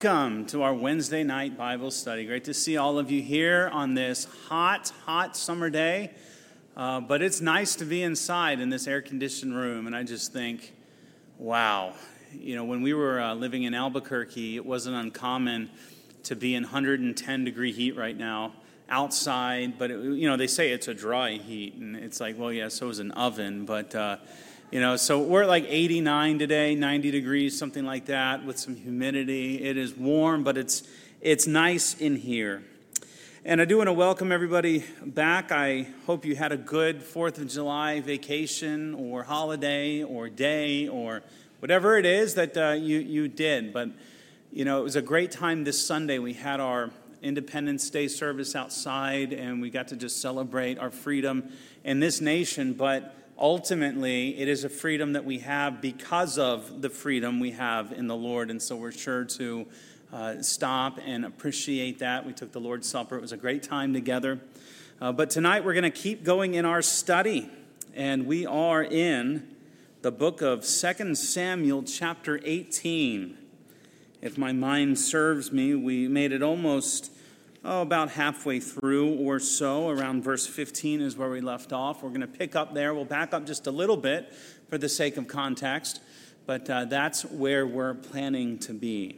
Welcome to our Wednesday night Bible study. Great to see all of you here on this hot summer day. But it's nice to be inside in this air-conditioned room. And I just think, wow. You know, when we were living in Albuquerque, it wasn't uncommon to be in 110-degree heat right now outside. But, they say it's a dry heat. And it's like, well, yeah, so is an oven. But, so we're at like 89 today, 90 degrees, something like that, with some humidity. It is warm, but it's nice in here. And I do want to welcome everybody back. I hope you had a good 4th of July vacation or holiday or day or whatever it is that you did. But, it was a great time this Sunday. We had our Independence Day service outside, and we got to just celebrate our freedom in this nation. But ultimately, it is a freedom that we have because of the freedom we have in the Lord, and so we're sure to stop and appreciate that. We took the Lord's Supper. It was a great time together. But tonight we're going to keep going in our study, and we are in the book of 2 Samuel chapter 18. If my mind serves me, we made it almost about halfway through or so. Around verse 15 is where we left off. We're going to pick up there. We'll back up just a little bit for the sake of context, but that's where we're planning to be.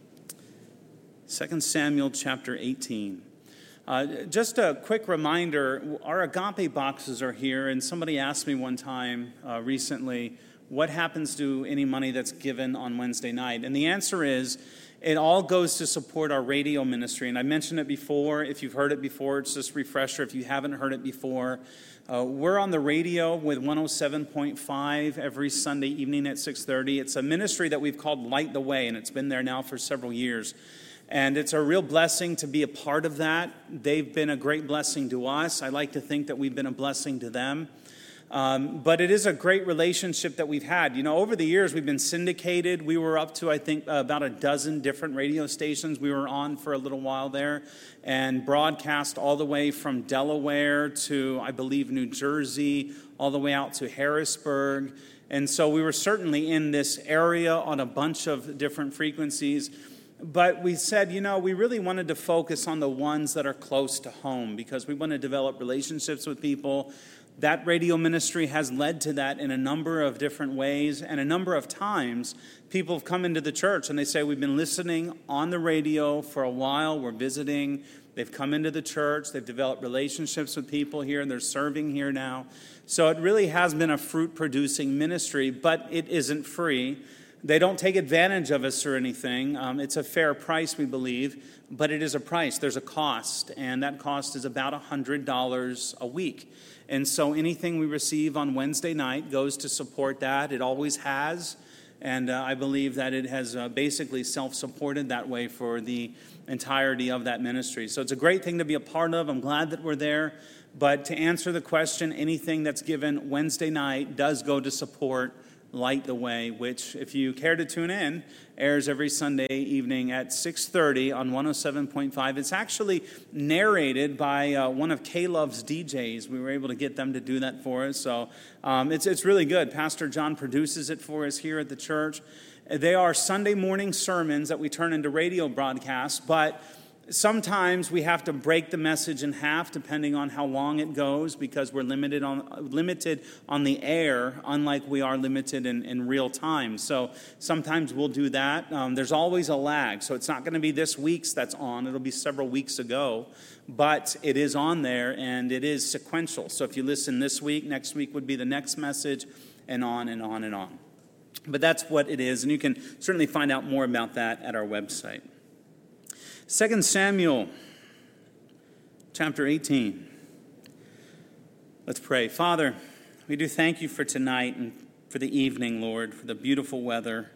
2 Samuel chapter 18. Just a quick reminder, our agape boxes are here, and somebody asked me one time recently, what happens to any money that's given on Wednesday night? And the answer is, it all goes to support our radio ministry. And I mentioned it before. If you've heard it before, it's just a refresher. If you haven't heard it before, we're on the radio with 107.5 every Sunday evening at 6:30. It's a ministry that we've called Light the Way, and it's been there now for several years. And it's a real blessing to be a part of that. They've been a great blessing to us. I like to think that we've been a blessing to them. But it is a great relationship that we've had. Over the years, we've been syndicated. We were up to, I think, about a dozen different radio stations. We were on for a little while there and broadcast all the way from Delaware to, I believe, New Jersey, all the way out to Harrisburg. And so we were certainly in this area on a bunch of different frequencies. But we said, we really wanted to focus on the ones that are close to home because we want to develop relationships with people. That radio ministry has led to that in a number of different ways, and a number of times people have come into the church and they say, we've been listening on the radio for a while, we're visiting, they've come into the church, they've developed relationships with people here, and they're serving here now. So it really has been a fruit-producing ministry, but it isn't free. They don't take advantage of us or anything. It's a fair price, we believe, but it is a price. There's a cost, and that cost is about $100 a week. And so anything we receive on Wednesday night goes to support that. It always has, and I believe that it has basically self-supported that way for the entirety of that ministry. So it's a great thing to be a part of. I'm glad that we're there. But to answer the question, anything that's given Wednesday night does go to support Light the Way, which, if you care to tune in, airs every Sunday evening at 6:30 on 107.5. It's actually narrated by one of K-Love's DJs. We were able to get them to do that for us, so it's really good. Pastor John produces it for us here at the church. They are Sunday morning sermons that we turn into radio broadcasts, but sometimes we have to break the message in half depending on how long it goes because we're limited on the air, unlike we are limited in real time. So sometimes we'll do that. There's always a lag, so it's not going to be this week's that's on. It'll be several weeks ago, but it is on there, and it is sequential. So if you listen this week, next week would be the next message, and on and on and on. But that's what it is, and you can certainly find out more about that at our website. 2 Samuel, chapter 18. Let's pray. Father, we do thank you for tonight and for the evening, Lord, for the beautiful weather.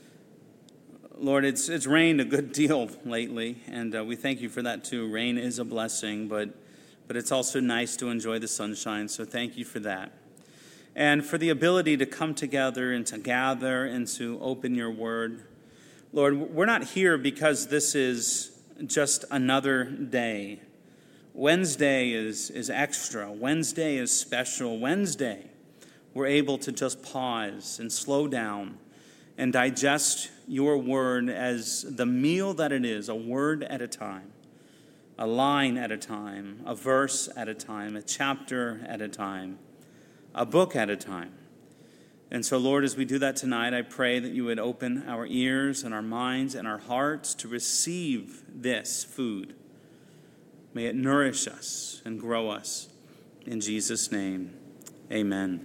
Lord, it's rained a good deal lately, and we thank you for that too. Rain is a blessing, but it's also nice to enjoy the sunshine, so thank you for that. And for the ability to come together and to gather and to open your word. Lord, we're not here because this is just another day. Wednesday is extra. Wednesday is special. Wednesday, we're able to just pause and slow down and digest your word as the meal that it is, a word at a time, a line at a time, a verse at a time, a chapter at a time, a book at a time. And so, Lord, as we do that tonight, I pray that you would open our ears and our minds and our hearts to receive this food. May it nourish us and grow us. In Jesus' name, amen.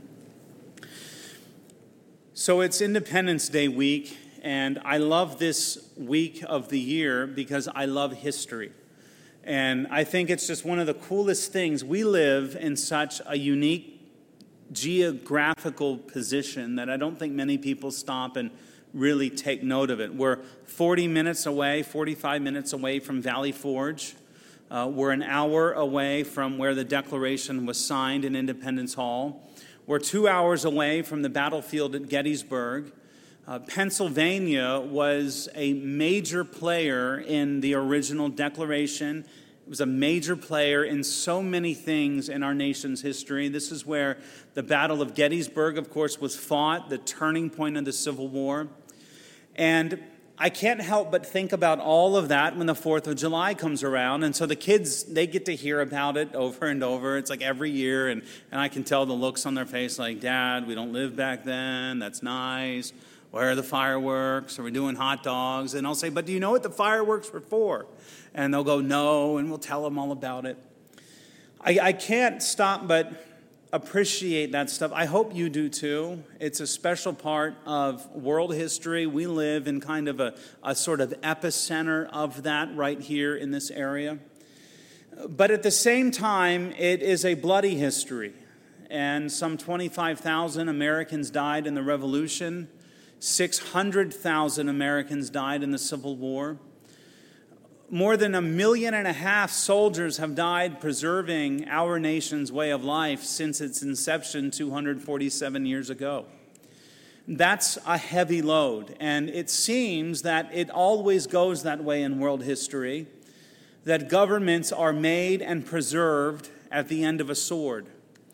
So it's Independence Day week, and I love this week of the year because I love history. And I think it's just one of the coolest things. We live in such a unique geographical position that I don't think many people stop and really take note of it. We're 45 minutes away from Valley Forge. We're an hour away from where the Declaration was signed in Independence Hall. We're 2 hours away from the battlefield at Gettysburg. Pennsylvania was a major player in the original Declaration. It was a major player in so many things in our nation's history. This is where the Battle of Gettysburg, of course, was fought, the turning point of the Civil War. And I can't help but think about all of that when the 4th of July comes around. And so the kids, they get to hear about it over and over. It's like every year, and I can tell the looks on their face like, Dad, we don't live back then. That's nice. Where are the fireworks? Are we doing hot dogs? And I'll say, but do you know what the fireworks were for? And they'll go, no, and we'll tell them all about it. I can't stop but appreciate that stuff. I hope you do too. It's a special part of world history. We live in kind of a sort of epicenter of that right here in this area. But at the same time, it is a bloody history. And some 25,000 Americans died in the Revolution. 600,000 Americans died in the Civil War. More than 1.5 million soldiers have died preserving our nation's way of life since its inception 247 years ago. That's a heavy load, and it seems that it always goes that way in world history, that governments are made and preserved at the end of a sword.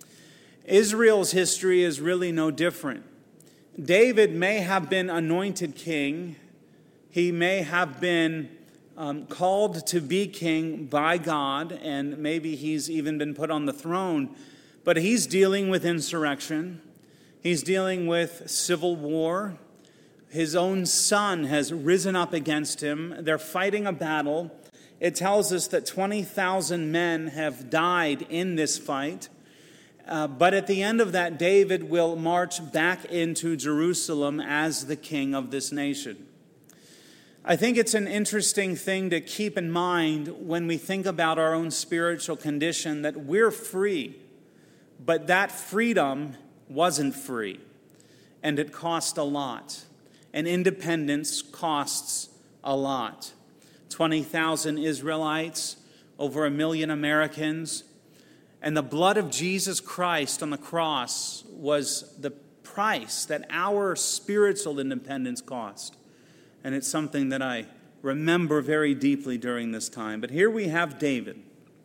Israel's history is really no different. David may have been anointed king. He may have been called to be king by God, and maybe he's even been put on the throne. But he's dealing with insurrection. He's dealing with civil war. His own son has risen up against him. They're fighting a battle. It tells us that 20,000 men have died in this fight. But at the end of that, David will march back into Jerusalem as the king of this nation. I think it's an interesting thing to keep in mind when we think about our own spiritual condition, that we're free, but that freedom wasn't free, and it cost a lot. And independence costs a lot. 20,000 Israelites, over 1 million Americans. And the blood of Jesus Christ on the cross was the price that our spiritual independence cost. And it's something that I remember very deeply during this time. But here we have David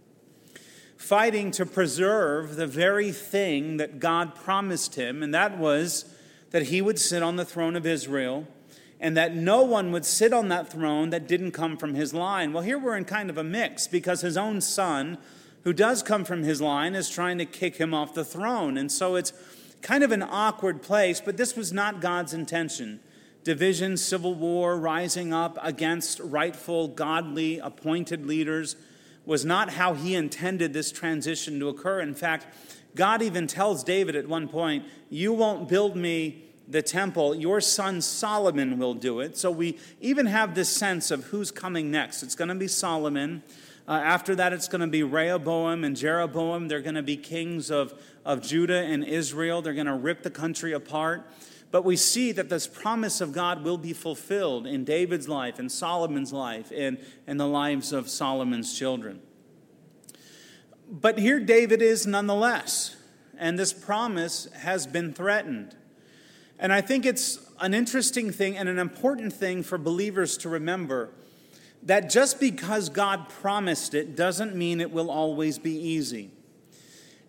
fighting to preserve the very thing that God promised him, and that was that he would sit on the throne of Israel, and that no one would sit on that throne that didn't come from his line. Well, here we're in kind of a mix, because his own son, who does come from his line, is trying to kick him off the throne. And so it's kind of an awkward place, but this was not God's intention. Division, civil war, rising up against rightful, godly, appointed leaders was not how he intended this transition to occur. In fact, God even tells David at one point, you won't build me the temple, your son Solomon will do it. So we even have this sense of who's coming next. It's going to be Solomon. After that, it's going to be Rehoboam and Jeroboam. They're going to be kings of Judah and Israel. They're going to rip the country apart. But we see that this promise of God will be fulfilled in David's life, in Solomon's life, and in the lives of Solomon's children. But here David is nonetheless, and this promise has been threatened. And I think it's an interesting thing and an important thing for believers to remember, that just because God promised it doesn't mean it will always be easy.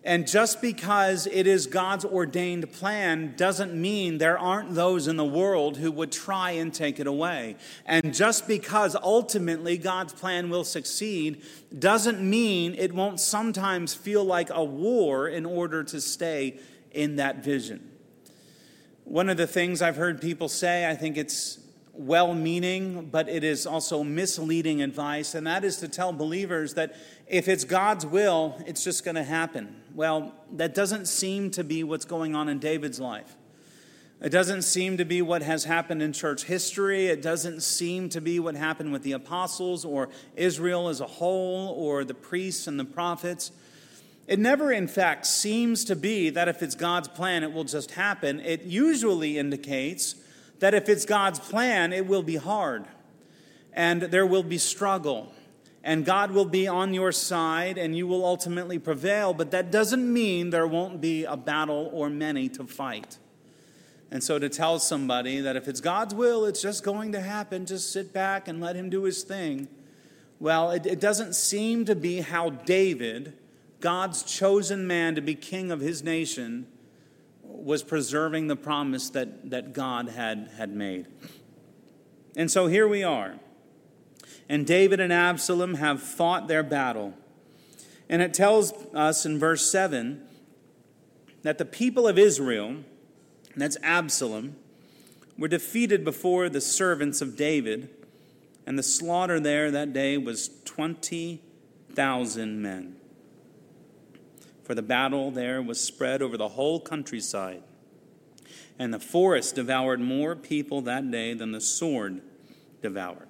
And just because it is God's ordained plan doesn't mean there aren't those in the world who would try and take it away. And just because ultimately God's plan will succeed doesn't mean it won't sometimes feel like a war in order to stay in that vision. One of the things I've heard people say, I think it's well-meaning, but it is also misleading advice, and that is to tell believers that if it's God's will, it's just going to happen. Well, that doesn't seem to be what's going on in David's life. It doesn't seem to be what has happened in church history. It doesn't seem to be what happened with the apostles or Israel as a whole or the priests and the prophets. It never, in fact, seems to be that if it's God's plan, it will just happen. It usually indicates that if it's God's plan, it will be hard, and there will be struggle, and God will be on your side, and you will ultimately prevail, but that doesn't mean there won't be a battle or many to fight. And so to tell somebody that if it's God's will, it's just going to happen, just sit back and let him do his thing, well, it doesn't seem to be how David, God's chosen man to be king of his nation, was preserving the promise that God had made. And so here we are. And David and Absalom have fought their battle. And it tells us in verse 7 that the people of Israel, that's Absalom, were defeated before the servants of David. And the slaughter there that day was 20,000 men. For the battle there was spread over the whole countryside, and the forest devoured more people that day than the sword devoured.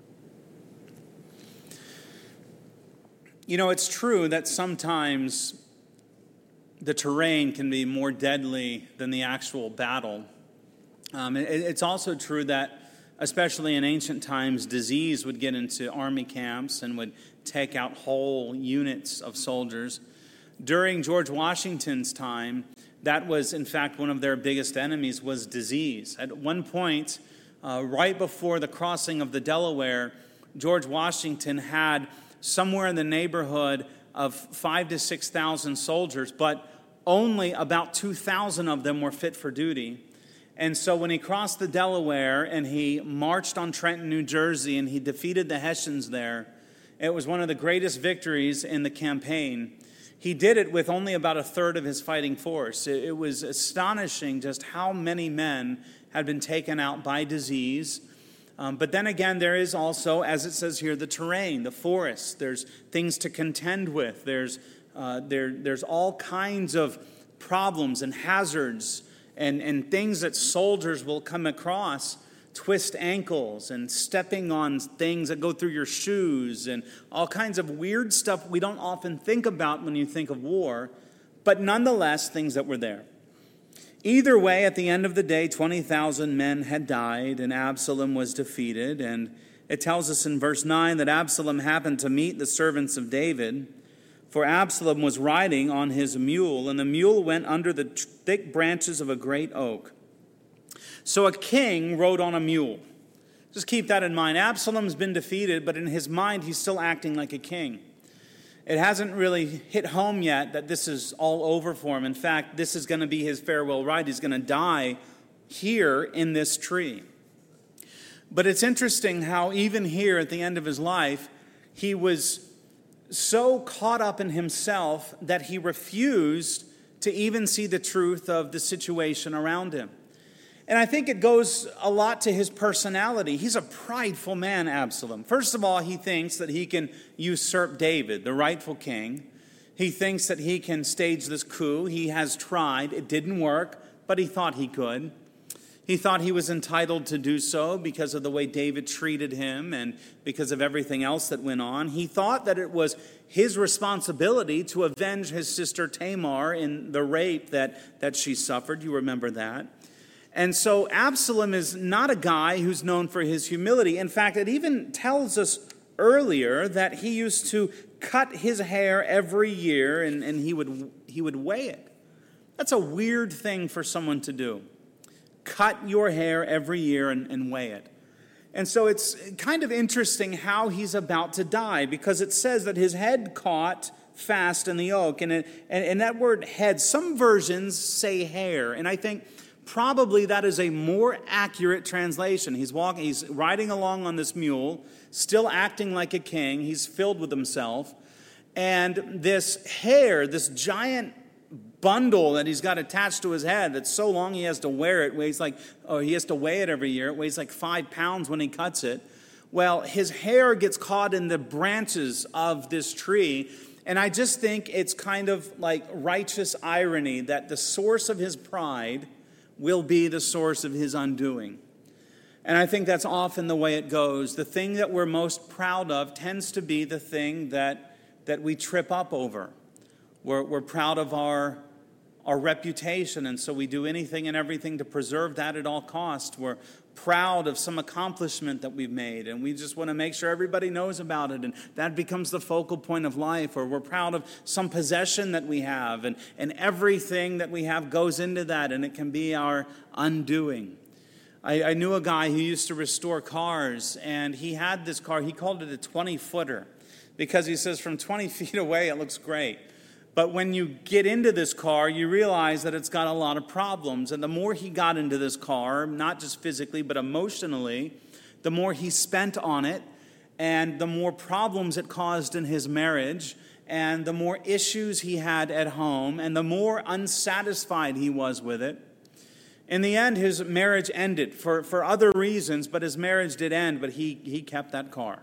You know, it's true that sometimes the terrain can be more deadly than the actual battle. It's also true that, especially in ancient times, disease would get into army camps and would take out whole units of soldiers. During George Washington's time, that was, in fact, one of their biggest enemies was disease. At one point, right before the crossing of the Delaware, George Washington had somewhere in the neighborhood of 5,000 to 6,000 soldiers, but only about 2,000 of them were fit for duty. And so when he crossed the Delaware and he marched on Trenton, New Jersey, and he defeated the Hessians there, it was one of the greatest victories in the campaign. He did it with only about a third of his fighting force. It was astonishing just how many men had been taken out by disease. But then again, there is also, as it says here, the terrain, the forest. There's things to contend with. There's all kinds of problems and hazards and things that soldiers will come across. Twist ankles and stepping on things that go through your shoes and all kinds of weird stuff we don't often think about when you think of war, but nonetheless, things that were there. Either way, at the end of the day, 20,000 men had died and Absalom was defeated. And it tells us in verse 9 that Absalom happened to meet the servants of David, for Absalom was riding on his mule, and the mule went under the thick branches of a great oak. So a king rode on a mule. Just keep that in mind. Absalom's been defeated, but in his mind, he's still acting like a king. It hasn't really hit home yet that this is all over for him. In fact, this is going to be his farewell ride. He's going to die here in this tree. But it's interesting how even here at the end of his life, he was so caught up in himself that he refused to even see the truth of the situation around him. And I think it goes a lot to his personality. He's a prideful man, Absalom. First of all, he thinks that he can usurp David, the rightful king. He thinks that he can stage this coup. He has tried. It didn't work, but he thought he could. He thought he was entitled to do so because of the way David treated him and because of everything else that went on. He thought that it was his responsibility to avenge his sister Tamar in the rape that she suffered. You remember that. And so Absalom is not a guy who's known for his humility. In fact, it even tells us earlier that he used to cut his hair every year and he would weigh it. That's a weird thing for someone to do. Cut your hair every year and weigh it. And so it's kind of interesting how he's about to die, because it says that his head caught fast in the oak. And that word head, some versions say hair. And I think probably that is a more accurate translation. He's riding along on this mule, still acting like a king. He's filled with himself. And this hair, this giant bundle that he's got attached to his head that's so long he has to wear it, he has to weigh it every year. It weighs like 5 pounds when he cuts it. Well, his hair gets caught in the branches of this tree. And I just think it's kind of like righteous irony that the source of his pride will be the source of his undoing. And I think that's often the way it goes. The thing that we're most proud of tends to be the thing that we trip up over. We're proud of our reputation, and so we do anything and everything to preserve that at all costs. We're proud of some accomplishment that we've made, and we just want to make sure everybody knows about it, and that becomes the focal point of life. Or we're proud of some possession that we have, and everything that we have goes into that, and it can be our undoing. I knew a guy who used to restore cars, and he had this car. He called it a 20-footer because he says from 20 feet away it looks great. But when you get into this car, you realize that it's got a lot of problems. And the more he got into this car, not just physically, but emotionally, the more he spent on it, and the more problems it caused in his marriage, and the more issues he had at home, and the more unsatisfied he was with it. In the end, his marriage ended for other reasons, but his marriage did end, but he kept that car.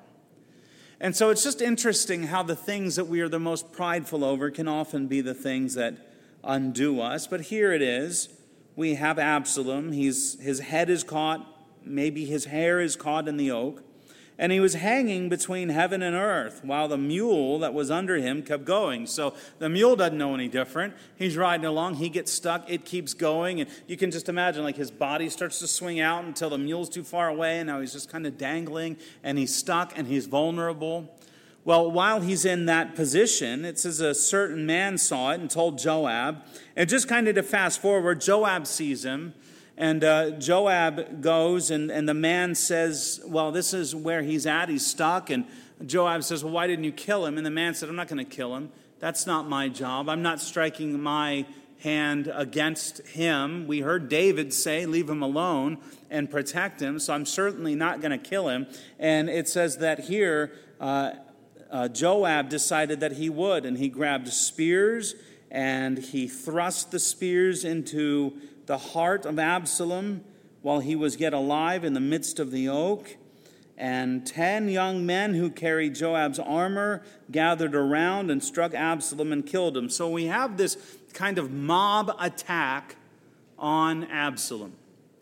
And so it's just interesting how the things that we are the most prideful over can often be the things that undo us. But here it is. We have Absalom. His head is caught. Maybe his hair is caught in the oak. And he was hanging between heaven and earth while the mule that was under him kept going. So the mule doesn't know any different. He's riding along. He gets stuck. It keeps going. And you can just imagine, like, his body starts to swing out until the mule's too far away. And now he's just kind of dangling. And he's stuck and he's vulnerable. Well, while he's in that position, it says a certain man saw it and told Joab. And just kind of to fast forward, Joab sees him. And Joab goes, and the man says, well, this is where he's at. He's stuck. And Joab says, well, why didn't you kill him? And the man said, I'm not going to kill him. That's not my job. I'm not striking my hand against him. We heard David say, leave him alone and protect him. So I'm certainly not going to kill him. And it says that here, Joab decided that he would. And he grabbed spears, and he thrust the spears into the heart of Absalom while he was yet alive in the midst of the oak. And 10 young men who carried Joab's armor gathered around and struck Absalom and killed him. So we have this kind of mob attack on Absalom.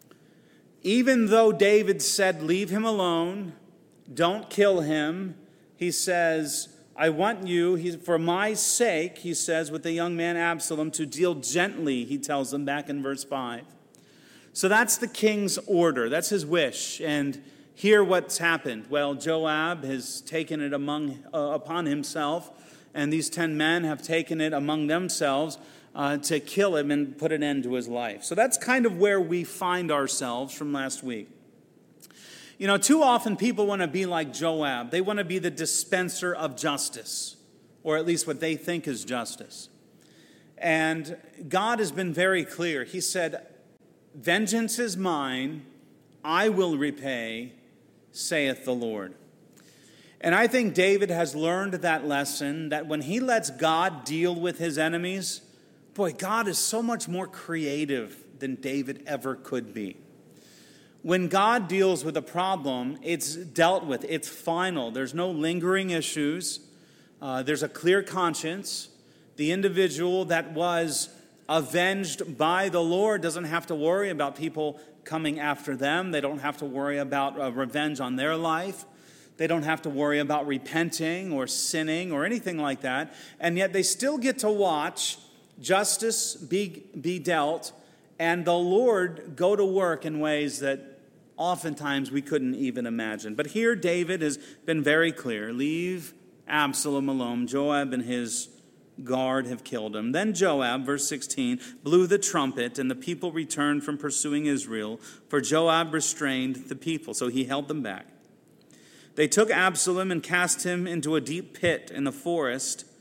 Even though David said, leave him alone, don't kill him, he says, I want you, for my sake, he says, with the young man Absalom, to deal gently, he tells them back in verse 5. So that's the king's order. That's his wish. And here what's happened. Well, Joab has taken it upon himself, and these 10 men have taken it among themselves to kill him and put an end to his life. So that's kind of where we find ourselves from last week. You know, too often people want to be like Joab. They want to be the dispenser of justice, or at least what they think is justice. And God has been very clear. He said, vengeance is mine, I will repay, saith the Lord. And I think David has learned that lesson, that when he lets God deal with his enemies, boy, God is so much more creative than David ever could be. When God deals with a problem, it's dealt with. It's final. There's no lingering issues. There's a clear conscience. The individual that was avenged by the Lord doesn't have to worry about people coming after them. They don't have to worry about revenge on their life. They don't have to worry about repenting or sinning or anything like that. And yet they still get to watch justice be dealt and the Lord go to work in ways that oftentimes we couldn't even imagine. But here David has been very clear. Leave Absalom alone. Joab and his guard have killed him. Then Joab, verse 16, blew the trumpet, and the people returned from pursuing Israel, for Joab restrained the people, so he held them back. They took Absalom and cast him into a deep pit in the forest,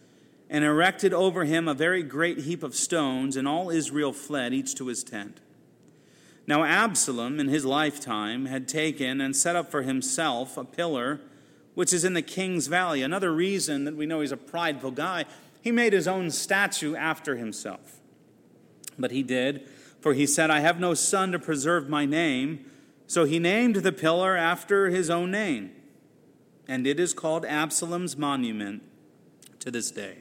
and erected over him a very great heap of stones, and all Israel fled, each to his tent. Now Absalom, in his lifetime, had taken and set up for himself a pillar which is in the king's valley. Another reason that we know he's a prideful guy, he made his own statue after himself. But he did, for he said, I have no son to preserve my name. So he named the pillar after his own name, and it is called Absalom's monument to this day.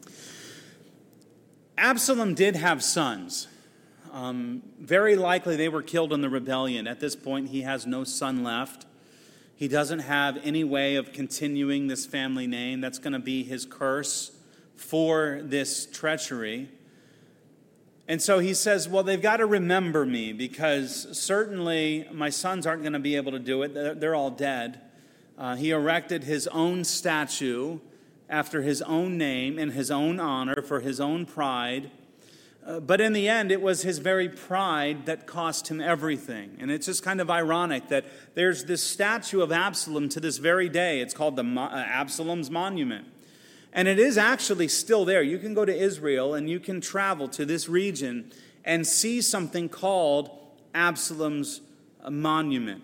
Absalom did have sons. Very likely they were killed in the rebellion. At this point, he has no son left. He doesn't have any way of continuing this family name. That's going to be his curse for this treachery. And so he says, well, they've got to remember me, because certainly my sons aren't going to be able to do it. They're all dead. He erected his own statue after his own name in his own honor for his own pride. But in the end, it was his very pride that cost him everything. And it's just kind of ironic that there's this statue of Absalom to this very day. It's called the Absalom's Monument. And it is actually still there. You can go to Israel and you can travel to this region and see something called Absalom's Monument.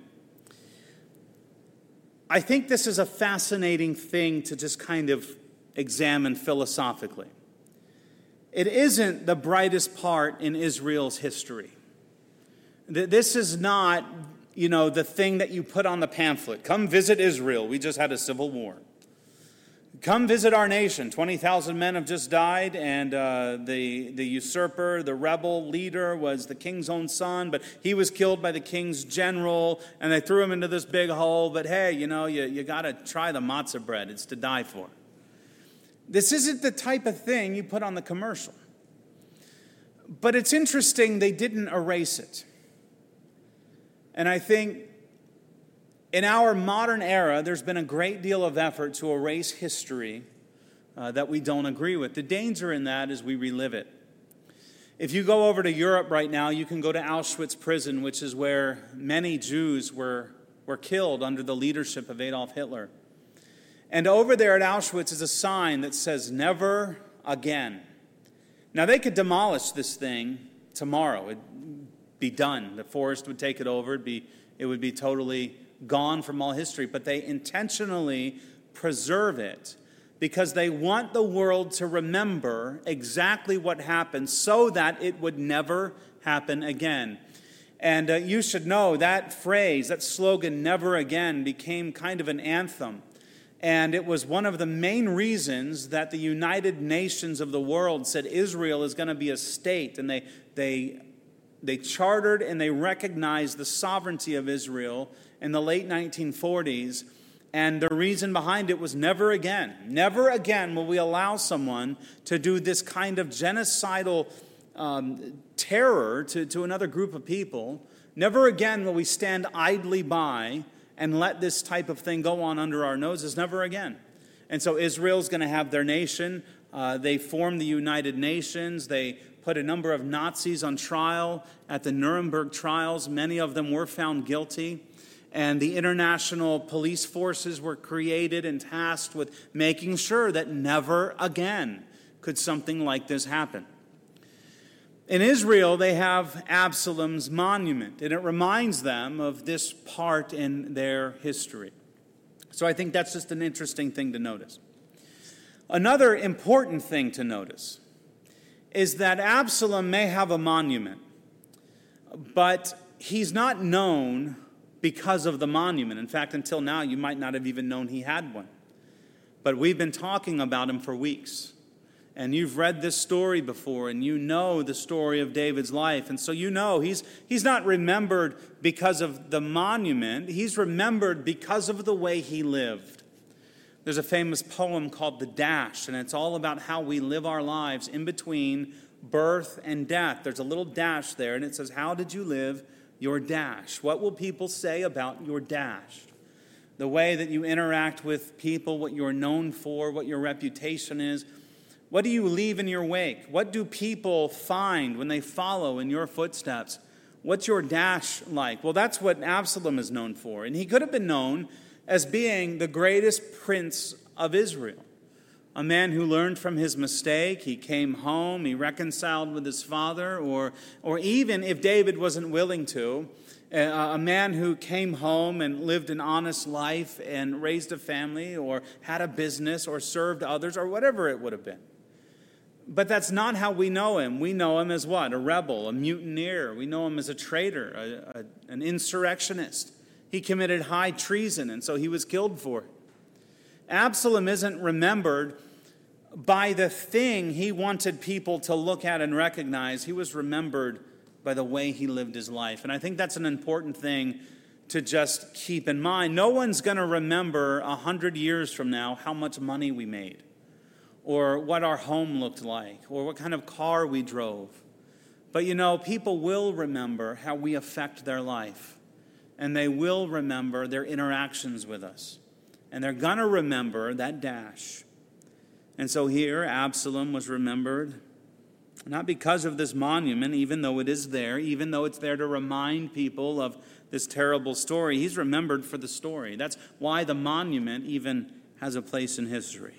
I think this is a fascinating thing to just kind of examine philosophically. It isn't the brightest part in Israel's history. This is not, the thing that you put on the pamphlet. Come visit Israel. We just had a civil war. Come visit our nation. 20,000 men have just died, and the usurper, the rebel leader, was the king's own son, but he was killed by the king's general, and they threw him into this big hole. But hey, you got to try the matzah bread. It's to die for. This isn't the type of thing you put on the commercial. But it's interesting they didn't erase it. And I think in our modern era, there's been a great deal of effort to erase history that we don't agree with. The danger in that is we relive it. If you go over to Europe right now, you can go to Auschwitz prison, which is where many Jews were killed under the leadership of Adolf Hitler. And over there at Auschwitz is a sign that says, never again. Now, they could demolish this thing tomorrow. It'd be done. The forest would take it over. It would be totally gone from all history. But they intentionally preserve it because they want the world to remember exactly what happened so that it would never happen again. And you should know that phrase, that slogan, never again, became kind of an anthem. And it was one of the main reasons that the United Nations of the world said Israel is going to be a state. And they chartered and they recognized the sovereignty of Israel in the late 1940s. And the reason behind it was never again. Never again will we allow someone to do this kind of genocidal terror to another group of people. Never again will we stand idly by and let this type of thing go on under our noses. Never again. And so Israel's going to have their nation. They formed the United Nations. They put a number of Nazis on trial at the Nuremberg trials. Many of them were found guilty. And the international police forces were created and tasked with making sure that never again could something like this happen. In Israel, they have Absalom's monument, and it reminds them of this part in their history. So I think that's just an interesting thing to notice. Another important thing to notice is that Absalom may have a monument, but he's not known because of the monument. In fact, until now, you might not have even known he had one. But we've been talking about him for weeks. And you've read this story before, and you know the story of David's life. And so you know he's not remembered because of the monument. He's remembered because of the way he lived. There's a famous poem called The Dash, and it's all about how we live our lives in between birth and death. There's a little dash there, and it says, how did you live your dash? What will people say about your dash? The way that you interact with people, what you're known for, what your reputation is. What do you leave in your wake? What do people find when they follow in your footsteps? What's your dash like? Well, that's what Absalom is known for. And he could have been known as being the greatest prince of Israel. a man who learned from his mistake. He came home, he reconciled with his father, or even if David wasn't willing to, a man who came home and lived an honest life and raised a family or had a business or served others or whatever it would have been. But that's not how we know him. We know him as what? A rebel, a mutineer. We know him as a traitor, an insurrectionist. He committed high treason, and so he was killed for it. Absalom isn't remembered by the thing he wanted people to look at and recognize. He was remembered by the way he lived his life. And I think that's an important thing to just keep in mind. No one's going to remember 100 years from now how much money we made, or what our home looked like, or what kind of car we drove. But people will remember how we affect their life, and they will remember their interactions with us. And they're going to remember that dash. And so here, Absalom was remembered, not because of this monument, even though it is there, even though it's there to remind people of this terrible story. He's remembered for the story. That's why the monument even has a place in history.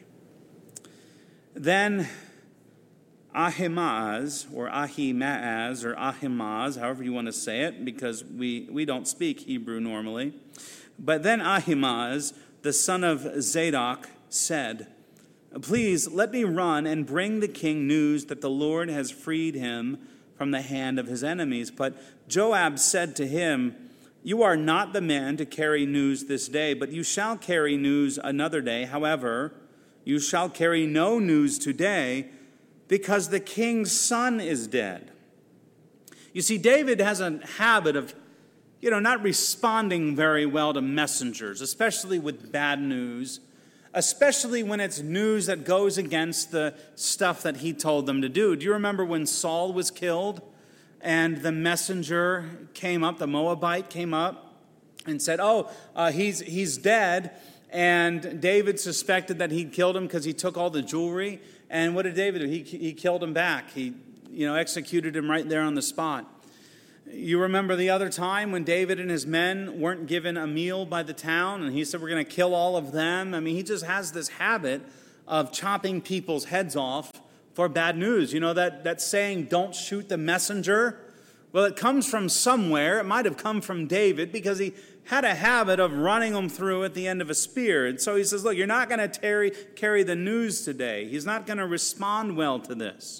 Then Ahimaaz, or Ahimaaz, or Ahimaaz, however you want to say it, because we don't speak Hebrew normally. But then Ahimaaz, the son of Zadok, said, "Please let me run and bring the king news that the Lord has freed him from the hand of his enemies." But Joab said to him, "You are not the man to carry news this day, but you shall carry news another day. However, you shall carry no news today, because the king's son is dead." You see, David has a habit of, not responding very well to messengers, especially with bad news, especially when it's news that goes against the stuff that he told them to do. Do you remember when Saul was killed and the messenger came up, the Moabite came up and said, he's dead, and David suspected that he'd killed him because he took all the jewelry. And what did David do? He killed him back. He executed him right there on the spot. You remember the other time when David and his men weren't given a meal by the town, and he said, "We're going to kill all of them." I mean, he just has this habit of chopping people's heads off for bad news. That saying, "Don't shoot the messenger"? Well, it comes from somewhere. It might have come from David, because he had a habit of running them through at the end of a spear. And so he says, look, you're not going to carry the news today. He's not going to respond well to this.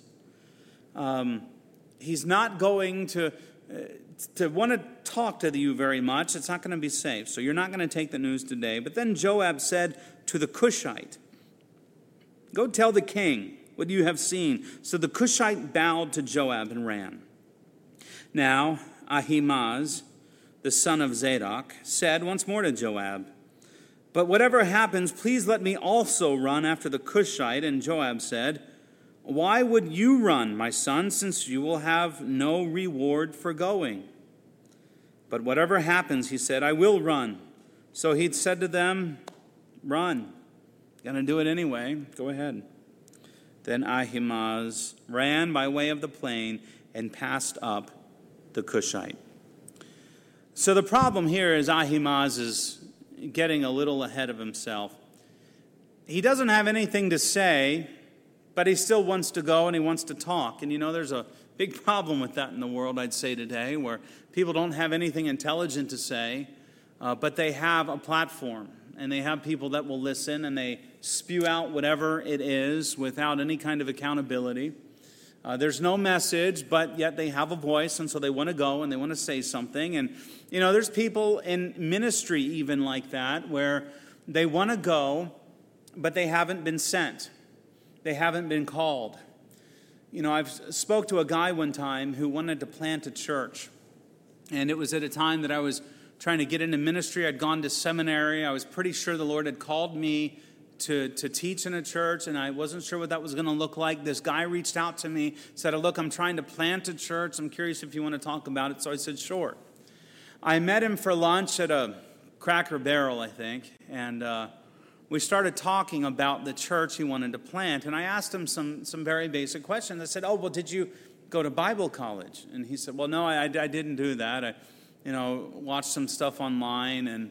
He's not going to want to talk to you very much. It's not going to be safe. So you're not going to take the news today. But then Joab said to the Cushite, "Go tell the king what you have seen." So the Cushite bowed to Joab and ran. Now Ahimaaz, the son of Zadok, said once more to Joab, "But whatever happens, please let me also run after the Cushite." And Joab said, "Why would you run, my son, since you will have no reward for going?" "But whatever happens," he said, "I will run." So he'd said to them, "Run. Gonna do it anyway. Go ahead." Then Ahimaaz ran by way of the plain and passed up the Cushite. So the problem here is Ahimaaz is getting a little ahead of himself. He doesn't have anything to say, but he still wants to go and he wants to talk. And there's a big problem with that in the world, I'd say today, where people don't have anything intelligent to say, but they have a platform and they have people that will listen, and they spew out whatever it is without any kind of accountability. There's no message, but yet they have a voice, and so they want to go and they want to say something. And, there's people in ministry even like that, where they want to go, but they haven't been sent. They haven't been called. I've spoke to a guy one time who wanted to plant a church. And it was at a time that I was trying to get into ministry. I'd gone to seminary. I was pretty sure the Lord had called me to teach in a church, and I wasn't sure what that was going to look like. This guy reached out to me, said, "Look, I'm trying to plant a church. I'm curious if you want to talk about it." So I said, "Sure." I met him for lunch at a Cracker Barrel, I think, and we started talking about the church he wanted to plant. And I asked him some very basic questions. I said, "Oh, well, did you go to Bible college?" And he said, "Well, no, I didn't do that. I watched some stuff online, and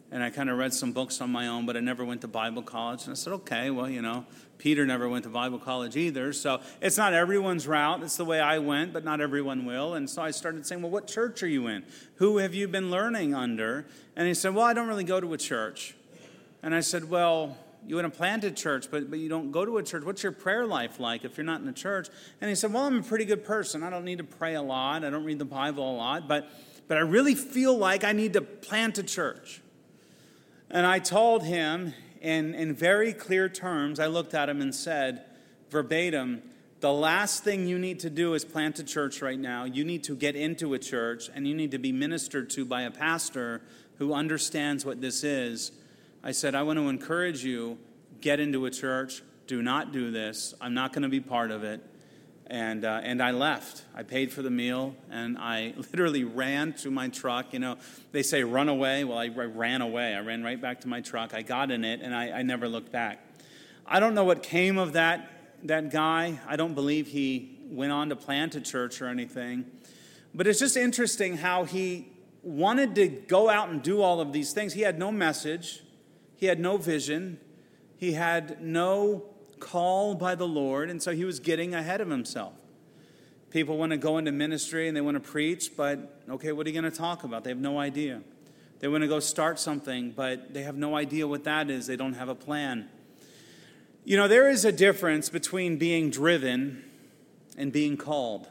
And I kind of read some books on my own, but I never went to Bible college. And I said, okay, well, Peter never went to Bible college either. So it's not everyone's route. It's the way I went, but not everyone will. And so I started saying, well, what church are you in? Who have you been learning under? And he said, well, I don't really go to a church. And I said, well, you in a planted church, but you don't go to a church. What's your prayer life like if you're not in a church? And he said, well, I'm a pretty good person. I don't need to pray a lot. I don't read the Bible a lot, but I really feel like I need to plant a church. And I told him in very clear terms, I looked at him and said, verbatim, the last thing you need to do is plant a church right now. You need to get into a church, and you need to be ministered to by a pastor who understands what this is. I said, I want to encourage you, get into a church. Do not do this. I'm not going to be part of it. And I left. I paid for the meal, and I literally ran to my truck. They say run away. Well, I ran away. I ran right back to my truck. I got in it, and I never looked back. I don't know what came of that guy. I don't believe he went on to plant a church or anything. But it's just interesting how he wanted to go out and do all of these things. He had no message. He had no vision. He had no call by the Lord, and so he was getting ahead of himself. People want to go into ministry and they want to preach, but okay, what are you going to talk about? They have no idea. They want to go start something, but they have no idea what that is. They don't have a plan. There is a difference between being driven and being called.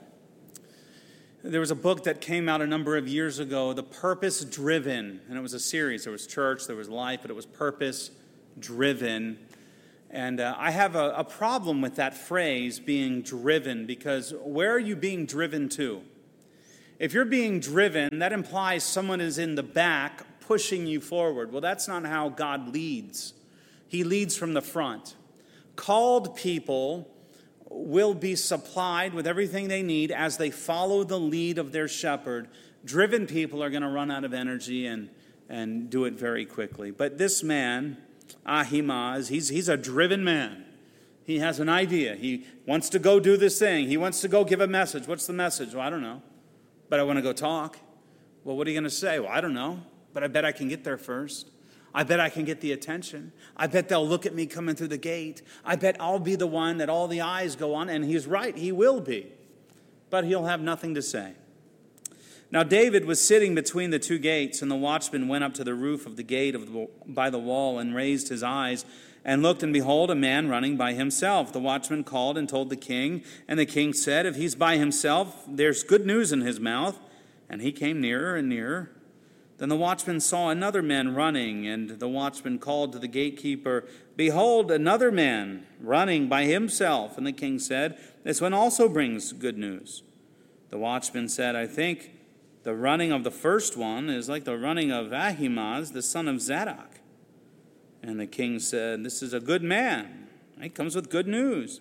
There was a book that came out a number of years ago, The Purpose Driven, and it was a series. There was church, there was life, but it was purpose driven. And I have a problem with that phrase, being driven, because where are you being driven to? If you're being driven, that implies someone is in the back pushing you forward. Well, that's not how God leads. He leads from the front. Called people will be supplied with everything they need as they follow the lead of their shepherd. Driven people are going to run out of energy and do it very quickly. But this man, Ahimaaz, he's a driven man. He has an idea. He wants to go do this thing. He wants to go give a message. What's the message? Well, I don't know, but I want to go talk. Well, what are you going to say? Well, I don't know, but I bet I can get there first. I bet I can get the attention. I bet they'll look at me coming through the gate. I bet I'll be the one that all the eyes go on, and he's right, he will be, but he'll have nothing to say. Now David was sitting between the two gates, and the watchman went up to the roof of the gate by the wall and raised his eyes and looked, and behold, a man running by himself. The watchman called and told the king, and the king said, if he's by himself, there's good news in his mouth. And he came nearer and nearer. Then the watchman saw another man running, and the watchman called to the gatekeeper, behold, another man running by himself. And the king said, this one also brings good news. The watchman said, I think the running of the first one is like the running of Ahimaaz, the son of Zadok. And the king said, this is a good man. He comes with good news.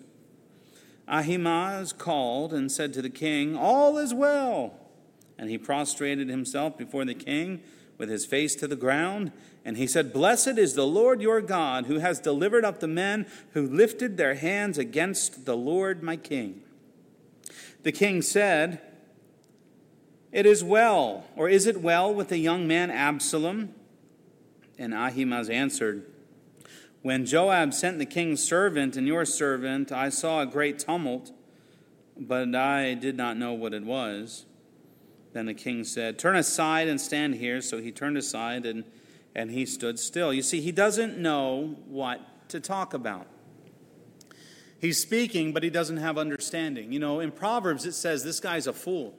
Ahimaaz called and said to the king, all is well. And he prostrated himself before the king with his face to the ground. And he said, blessed is the Lord your God, who has delivered up the men who lifted their hands against the Lord my king. The king said, it is well, or is it well with the young man Absalom? And Ahimaaz answered, when Joab sent the king's servant and your servant, I saw a great tumult, but I did not know what it was. Then the king said, turn aside and stand here. So he turned aside and he stood still. You see, he doesn't know what to talk about. He's speaking, but he doesn't have understanding. In Proverbs it says this guy's a fool.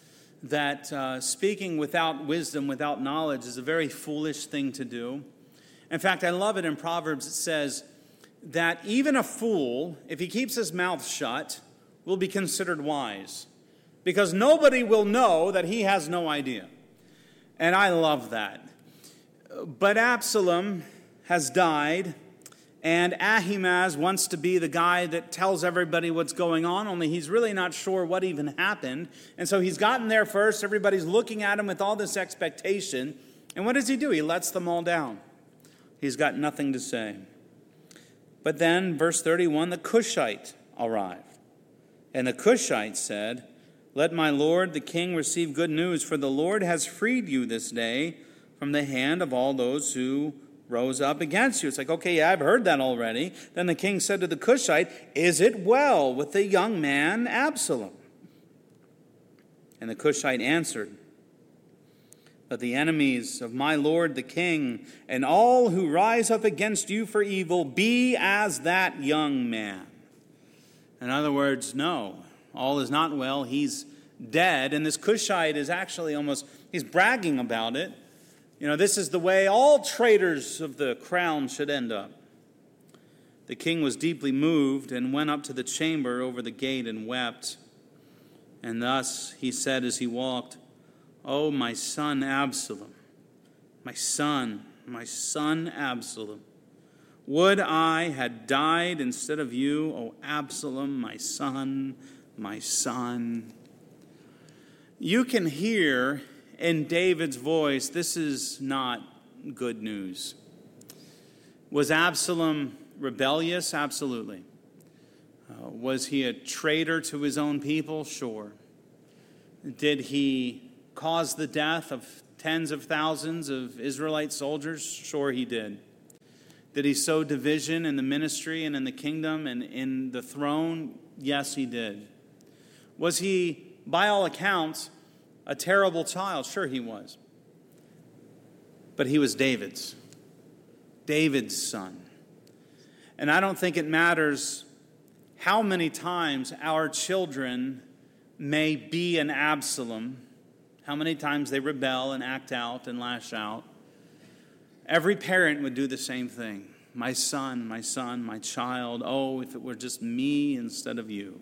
That speaking without wisdom, without knowledge is a very foolish thing to do. In fact, I love it in Proverbs. It says that even a fool, if he keeps his mouth shut, will be considered wise. Because nobody will know that he has no idea. And I love that. But Absalom has died, and Ahimaaz wants to be the guy that tells everybody what's going on, only he's really not sure what even happened. And so he's gotten there first. Everybody's looking at him with all this expectation. And what does he do? He lets them all down. He's got nothing to say. But then, verse 31, the Cushite arrived. And the Cushite said, let my lord the king receive good news, for the Lord has freed you this day from the hand of all those who rose up against you. It's like, okay, yeah, I've heard that already. Then the king said to the Cushite, is it well with the young man Absalom? And the Cushite answered, let the enemies of my lord the king and all who rise up against you for evil be as that young man. In other words, no, all is not well. He's dead. And this Cushite is actually he's bragging about it. This is the way all traitors of the crown should end up. The king was deeply moved and went up to the chamber over the gate and wept. And thus he said as he walked, oh, my son Absalom, my son Absalom, would I had died instead of you, O Absalom, my son, my son. You can hear in David's voice, this is not good news. Was Absalom rebellious? Absolutely. Was he a traitor to his own people? Sure. Did he cause the death of tens of thousands of Israelite soldiers? Sure he did. Did he sow division in the ministry and in the kingdom and in the throne? Yes, he did. Was he, by all accounts, a terrible child? Sure he was. But he was David's son. And I don't think it matters how many times our children may be an Absalom, how many times they rebel and act out and lash out. Every parent would do the same thing. My son, my child. Oh, if it were just me instead of you.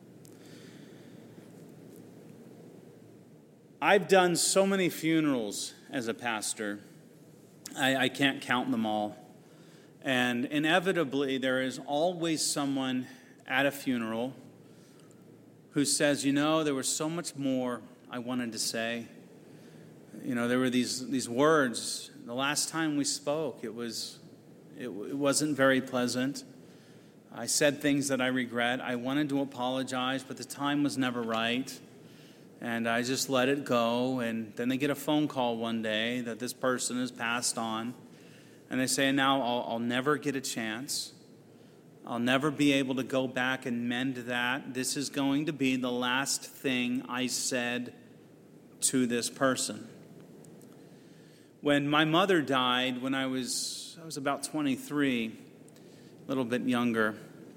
I've done so many funerals as a pastor. I can't count them all. And inevitably, there is always someone at a funeral who says, there was so much more I wanted to say. There were these words. The last time we spoke, it wasn't very pleasant. I said things that I regret. I wanted to apologize, but the time was never right. And I just let it go. And then they get a phone call one day that this person has passed on. And they say, now I'll never get a chance. I'll never be able to go back and mend that. This is going to be the last thing I said to this person. When my mother died, when I was about 23, a little bit younger,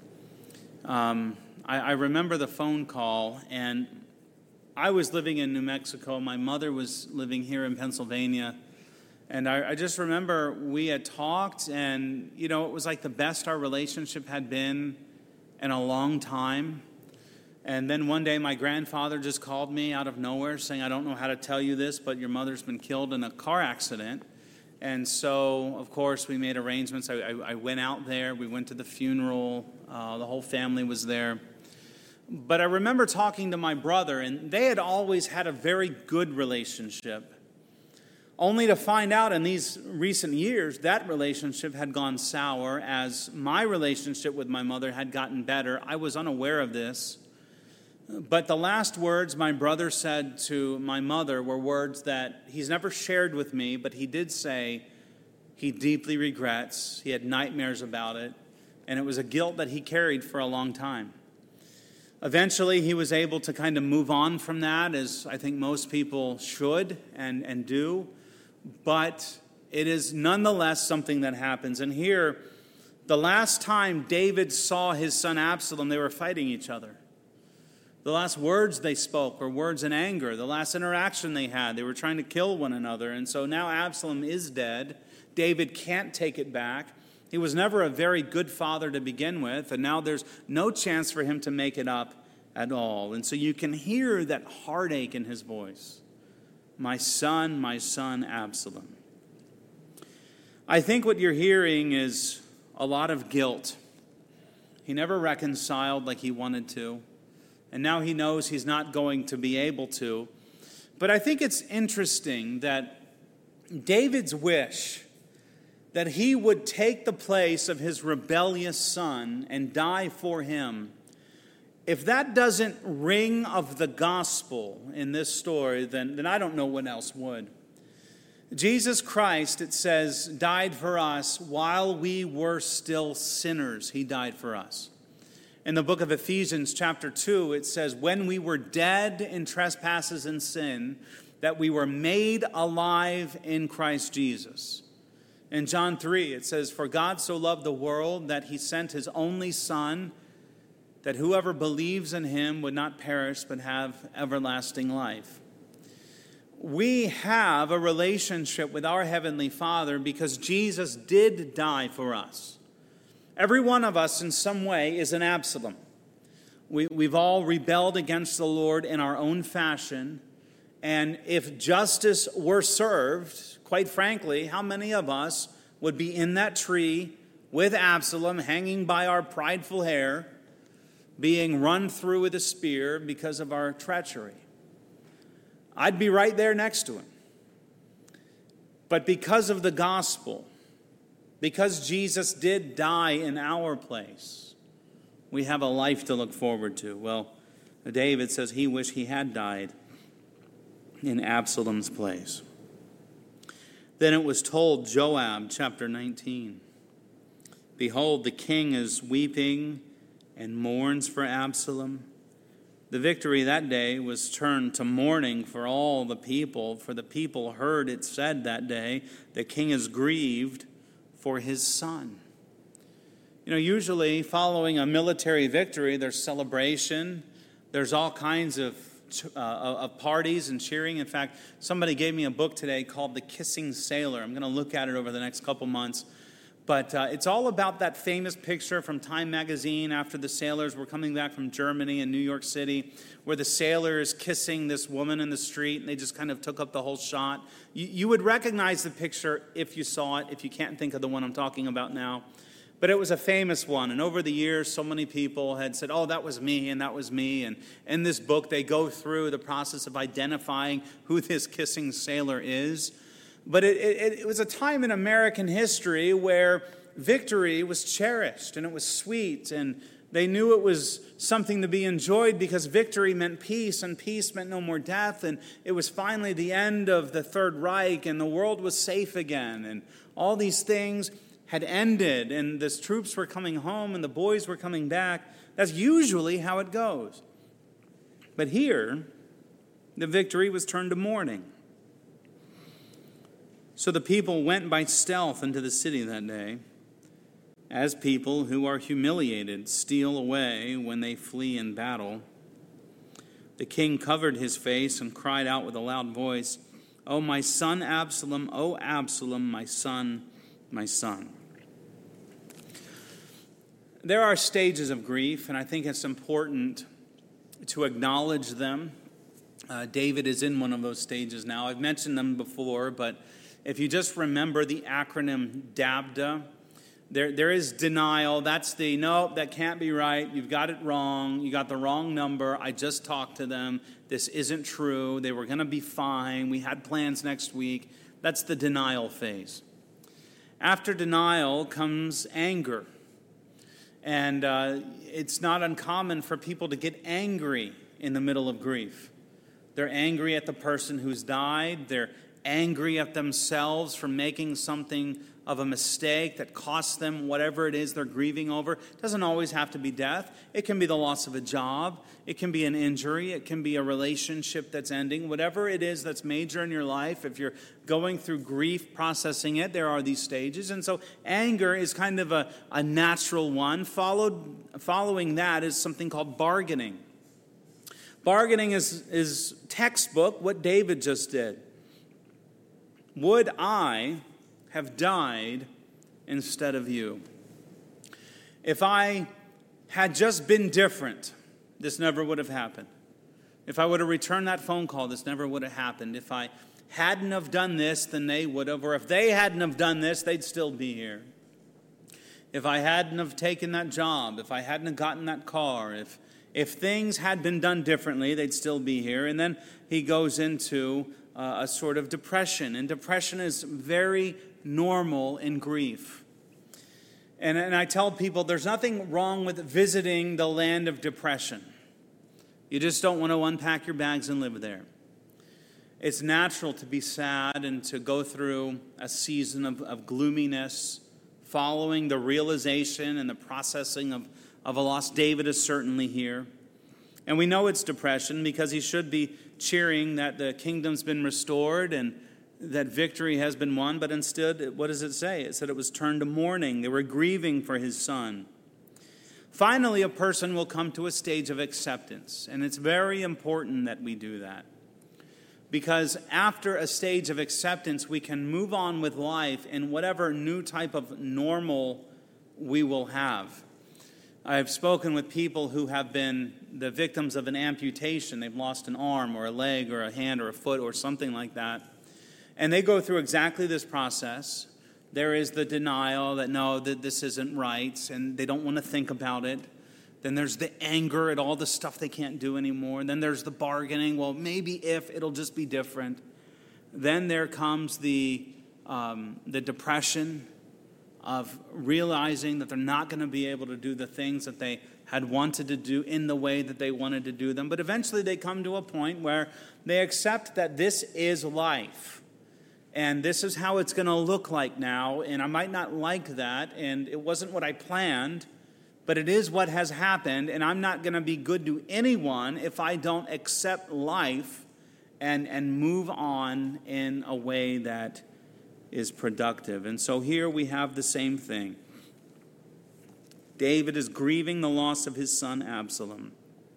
I remember the phone call, and I was living in New Mexico. My mother was living here in Pennsylvania. And I just remember we had talked, and, it was like the best our relationship had been in a long time. And then one day my grandfather just called me out of nowhere saying, I don't know how to tell you this, but your mother's been killed in a car accident. And so, of course, we made arrangements. I went out there. We went to the funeral. The whole family was there. But I remember talking to my brother, and they had always had a very good relationship. Only to find out in these recent years that relationship had gone sour as my relationship with my mother had gotten better. I was unaware of this. But the last words my brother said to my mother were words that he's never shared with me, but he did say he deeply regrets. He had nightmares about it, and it was a guilt that he carried for a long time. Eventually, he was able to kind of move on from that, as I think most people should and do. But it is nonetheless something that happens. And here, the last time David saw his son Absalom, they were fighting each other. The last words they spoke were words in anger. The last interaction they had, they were trying to kill one another. And so now Absalom is dead. David can't take it back. He was never a very good father to begin with, and now there's no chance for him to make it up at all. And so you can hear that heartache in his voice. My son Absalom. I think what you're hearing is a lot of guilt. He never reconciled like he wanted to, and now he knows he's not going to be able to. But I think it's interesting that David's wish that he would take the place of his rebellious son and die for him, if that doesn't ring of the gospel in this story, then I don't know what else would. Jesus Christ, it says, died for us while we were still sinners. He died for us. In the book of Ephesians chapter 2, it says, when we were dead in trespasses and sin, that we were made alive in Christ Jesus. In John 3, it says, for God so loved the world that he sent his only Son, that whoever believes in him would not perish but have everlasting life. We have a relationship with our Heavenly Father because Jesus did die for us. Every one of us in some way is an Absalom. We've all rebelled against the Lord in our own fashion. And if justice were served, quite frankly, how many of us would be in that tree with Absalom hanging by our prideful hair, being run through with a spear because of our treachery? I'd be right there next to him. But because of the gospel, because Jesus did die in our place, we have a life to look forward to. Well, David says he wished he had died in Absalom's place. Then it was told, Joab, chapter 19, behold, the king is weeping and mourns for Absalom. The victory that day was turned to mourning for all the people, for the people heard it said that day, the king is grieved for his son. You know, usually following a military victory, there's celebration, there's all kinds of parties and cheering. In fact, somebody gave me a book today called The Kissing Sailor. I'm going to look at it over the next couple months. But it's all about that famous picture from Time magazine after the sailors were coming back from Germany and New York City, where the sailor is kissing this woman in the street, and they just kind of took up the whole shot. You would recognize the picture if you saw it, if you can't think of the one I'm talking about now. But it was a famous one, and over the years, so many people had said, oh, that was me, and that was me. And in this book, they go through the process of identifying who this kissing sailor is. But it was a time in American history where victory was cherished, and it was sweet, and they knew it was something to be enjoyed because victory meant peace, and peace meant no more death, and it was finally the end of the Third Reich, and the world was safe again, and all these things had ended, and the troops were coming home, and the boys were coming back. That's usually how it goes. But here, the victory was turned to mourning. So the people went by stealth into the city that day, as people who are humiliated steal away when they flee in battle. The king covered his face and cried out with a loud voice, "O my son Absalom, O Absalom, my son, my son." There are stages of grief, and I think it's important to acknowledge them. David is in one of those stages now. I've mentioned them before, but if you just remember the acronym DABDA, there is denial. That's the, no, that can't be right. You've got it wrong. You got the wrong number. I just talked to them. This isn't true. They were going to be fine. We had plans next week. That's the denial phase. After denial comes anger. And it's not uncommon for people to get angry in the middle of grief. They're angry at the person who's died. They're angry at themselves for making something of a mistake that costs them whatever it is they're grieving over. It doesn't always have to be death. It can be the loss of a job. It can be an injury. It can be a relationship that's ending. Whatever it is that's major in your life, if you're going through grief, processing it, there are these stages. And so anger is kind of a natural one. Following that is something called bargaining. Bargaining is textbook what David just did. Would I have died instead of you? If I had just been different, this never would have happened. If I would have returned that phone call, this never would have happened. If I hadn't have done this, then they would have. Or if they hadn't have done this, they'd still be here. If I hadn't have taken that job, if I hadn't have gotten that car, if things had been done differently, they'd still be here. And then he goes into a sort of depression. And depression is very normal in grief. And I tell people there's nothing wrong with visiting the land of depression. You just don't want to unpack your bags and live there. It's natural to be sad and to go through a season of gloominess following the realization and the processing of a loss. David is certainly here. And we know it's depression because he should be cheering that the kingdom's been restored and that victory has been won. But instead, what does it say? It said it was turned to mourning. They were grieving for his son. Finally, a person will come to a stage of acceptance. And it's very important that we do that. Because after a stage of acceptance, we can move on with life in whatever new type of normal we will have. I've spoken with people who have been the victims of an amputation. They've lost an arm or a leg or a hand or a foot or something like that. And they go through exactly this process. There is the denial that, no, that this isn't right, and they don't want to think about it. Then there's the anger at all the stuff they can't do anymore. And then there's the bargaining. Well, maybe if it'll just be different. Then there comes the depression of realizing that they're not going to be able to do the things that they had wanted to do in the way that they wanted to do them. But eventually they come to a point where they accept that this is life. And this is how it's going to look like now. And I might not like that. And it wasn't what I planned. But it is what has happened, and I'm not going to be good to anyone if I don't accept life and move on in a way that is productive. And so here we have the same thing. David is grieving the loss of his son Absalom.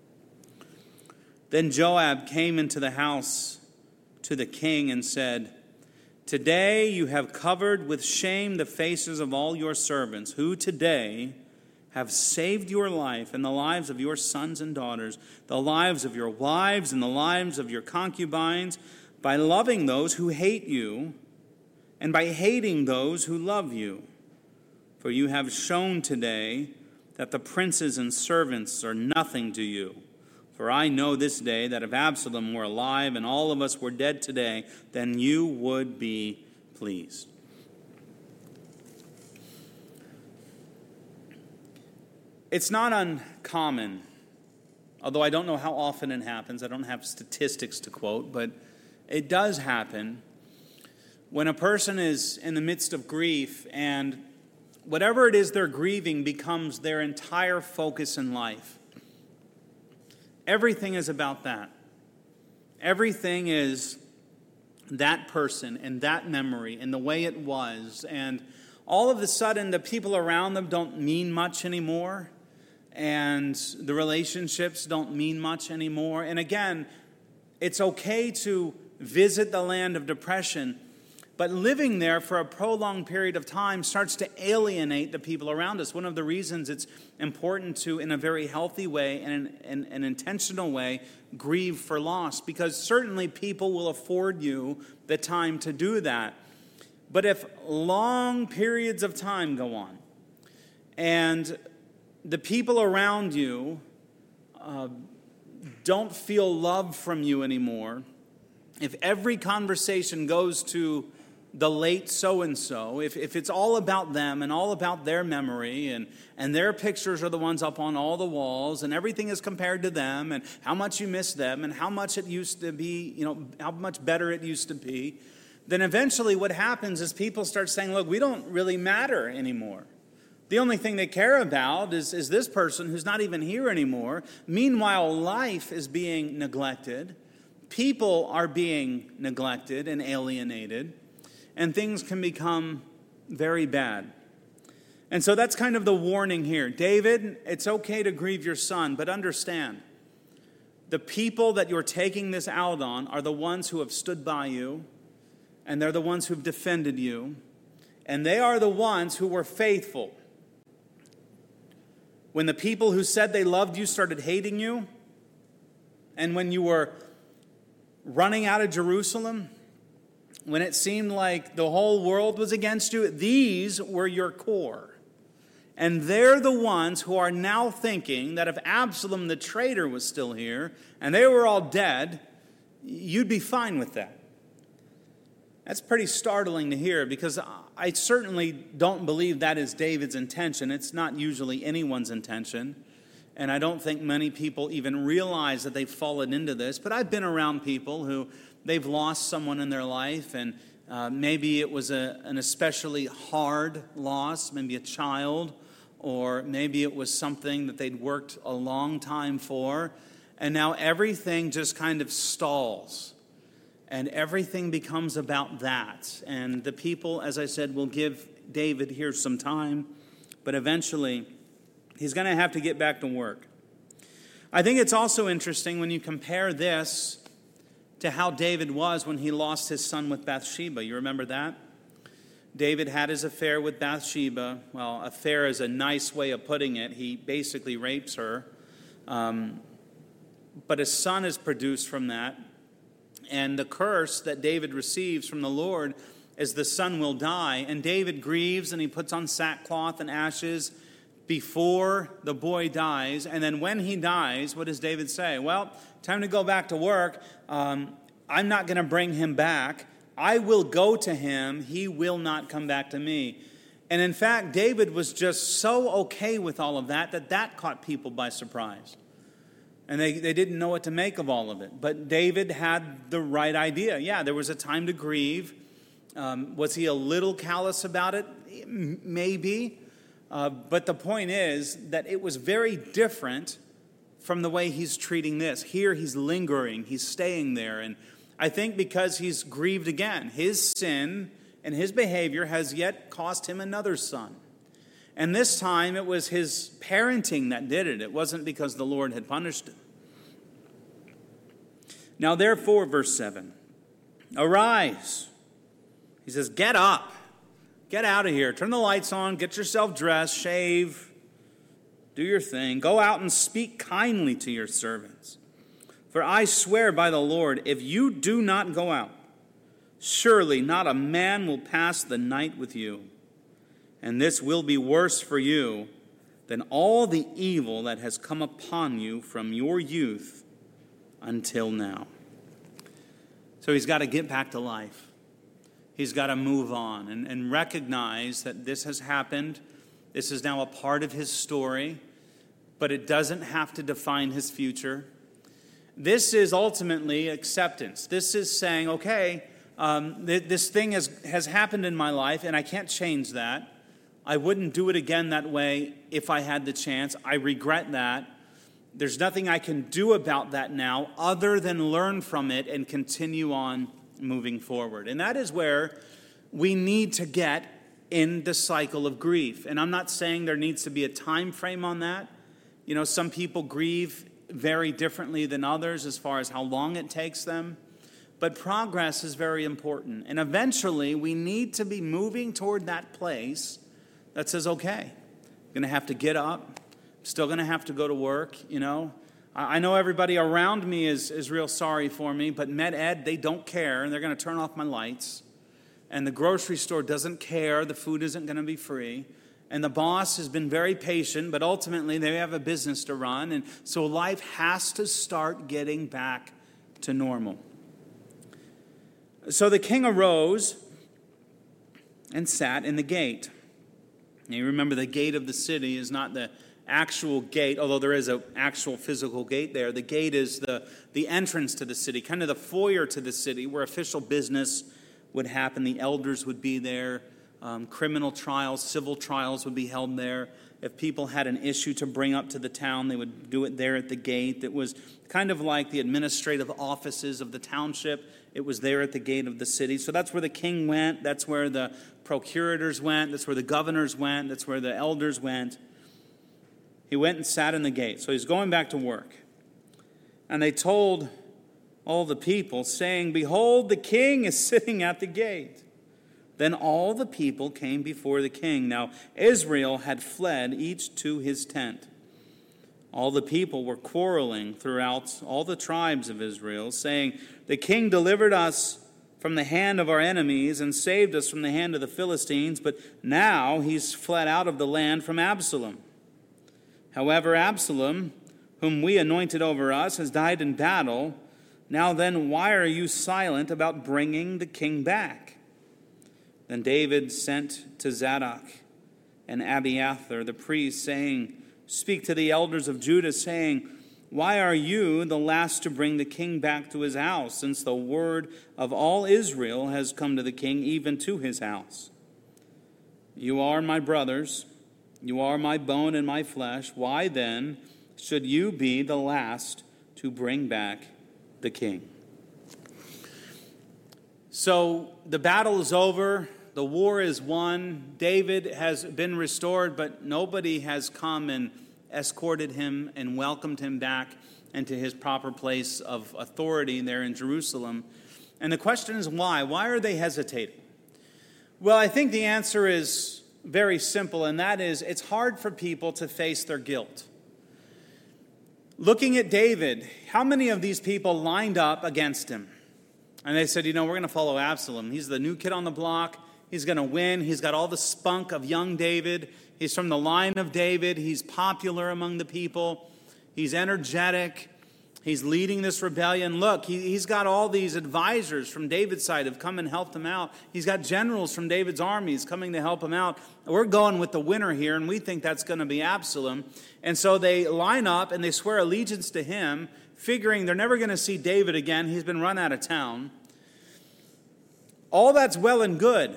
Then Joab came into the house to the king and said, "Today you have covered with shame the faces of all your servants, who today have saved your life and the lives of your sons and daughters, the lives of your wives and the lives of your concubines, by loving those who hate you and by hating those who love you. For you have shown today that the princes and servants are nothing to you. For I know this day that if Absalom were alive and all of us were dead today, then you would be pleased." It's not uncommon, although I don't know how often it happens. I don't have statistics to quote, but it does happen when a person is in the midst of grief and whatever it is they're grieving becomes their entire focus in life. Everything is about that. Everything is that person and that memory and the way it was. And all of a sudden, the people around them don't mean much anymore. And the relationships don't mean much anymore. And again, it's okay to visit the land of depression, but living there for a prolonged period of time starts to alienate the people around us. One of the reasons it's important to, in a very healthy way and an intentional way, grieve for loss, because certainly people will afford you the time to do that. But if long periods of time go on and the people around you don't feel love from you anymore, if every conversation goes to the late so-and-so, if it's all about them and all about their memory and their pictures are the ones up on all the walls and everything is compared to them and how much you miss them and how much it used to be, how much better it used to be, then eventually what happens is people start saying, look, we don't really matter anymore. The only thing they care about is this person who's not even here anymore. Meanwhile, life is being neglected. People are being neglected and alienated. And things can become very bad. And so that's kind of the warning here. David, it's okay to grieve your son, but understand, the people that you're taking this out on are the ones who have stood by you, and they're the ones who've defended you, and they are the ones who were faithful. When the people who said they loved you started hating you, and when you were running out of Jerusalem, when it seemed like the whole world was against you, these were your core. And they're the ones who are now thinking that if Absalom the traitor was still here, and they were all dead, you'd be fine with that. That's pretty startling to hear, because I certainly don't believe that is David's intention. It's not usually anyone's intention. And I don't think many people even realize that they've fallen into this. But I've been around people who they've lost someone in their life, and maybe it was an especially hard loss, maybe a child, or maybe it was something that they'd worked a long time for, and now everything just kind of stalls, and everything becomes about that. And the people, as I said, will give David here some time, but eventually he's going to have to get back to work. I think it's also interesting when you compare this to how David was when he lost his son with Bathsheba. You remember that? David had his affair with Bathsheba. Well, affair is a nice way of putting it. He basically rapes her. But a son is produced from that. And the curse that David receives from the Lord is the son will die. And David grieves and he puts on sackcloth and ashes before the boy dies. And then when he dies, what does David say? Well, time to go back to work. I'm not going to bring him back. I will go to him. He will not come back to me. And in fact, David was just so okay with all of that caught people by surprise. And they didn't know what to make of all of it. But David had the right idea. Yeah, there was a time to grieve. Was he a little callous about it? Maybe. But the point is that it was very different from the way he's treating this. Here he's lingering, he's staying there. And I think because he's grieved again, his sin and his behavior has yet cost him another son. And this time it was his parenting that did it. It wasn't because the Lord had punished him. Now therefore, verse 7, arise. He says, get up. Get out of here. Turn the lights on. Get yourself dressed. Shave. Do your thing. Go out and speak kindly to your servants. For I swear by the Lord, if you do not go out, surely not a man will pass the night with you. And this will be worse for you than all the evil that has come upon you from your youth until now. So he's got to get back to life. He's got to move on and recognize that this has happened. This is now a part of his story, but it doesn't have to define his future. This is ultimately acceptance. This is saying, okay, this thing has happened in my life, and I can't change that. I wouldn't do it again that way if I had the chance. I regret that. There's nothing I can do about that now other than learn from it and continue on moving forward. And that is where we need to get in the cycle of grief. And I'm not saying there needs to be a time frame on that. You know, some people grieve very differently than others as far as how long it takes them. But progress is very important. And eventually we need to be moving toward that place that says, okay, I'm going to have to get up. I'm still going to have to go to work, you know. I know everybody around me is real sorry for me, but Med-Ed, they don't care, and they're going to turn off my lights. And the grocery store doesn't care. The food isn't going to be free. And the boss has been very patient, but ultimately they have a business to run. And so life has to start getting back to normal. So the king arose and sat in the gate. Now you remember the gate of the city is not the actual gate, although there is an actual physical gate there. The gate is the entrance to the city, kind of the foyer to the city where official business would happen. The elders would be there. Criminal trials, civil trials would be held there. If people had an issue to bring up to the town, they would do it there at the gate. It was kind of like the administrative offices of the township. It was there at the gate of the city. So that's where the king went. That's where the procurators went. That's where the governors went. That's where the elders went. He went and sat in the gate. So he's going back to work. And they told all the people, saying, behold, the king is sitting at the gate. Then all the people came before the king. Now Israel had fled, each to his tent. All the people were quarreling throughout all the tribes of Israel, saying, the king delivered us from the hand of our enemies and saved us from the hand of the Philistines, but now he's fled out of the land from Absalom. However, Absalom, whom we anointed over us, has died in battle. Now then, why are you silent about bringing the king back? Then David sent to Zadok and Abiathar, the priests, saying, speak to the elders of Judah, saying, Why are you the last to bring the king back to his house, since the word of all Israel has come to the king, even to his house? You are my brothers, you are my bone and my flesh. Why then should you be the last to bring back the king?" So the battle is over. The war is won. David has been restored, but nobody has come and escorted him and welcomed him back into his proper place of authority there in Jerusalem. And the question is why? Why are they hesitating? Well, I think the answer is very simple, and that is it's hard for people to face their guilt. Looking at David, how many of these people lined up against him? And they said, we're going to follow Absalom. He's the new kid on the block. He's going to win. He's got all the spunk of young David. He's from the line of David. He's popular among the people. He's energetic. He's leading this rebellion. Look, he's got all these advisors from David's side have come and helped him out. He's got generals from David's armies coming to help him out. We're going with the winner here, and we think that's going to be Absalom. And so they line up and they swear allegiance to him, figuring they're never going to see David again. He's been run out of town. All that's well and good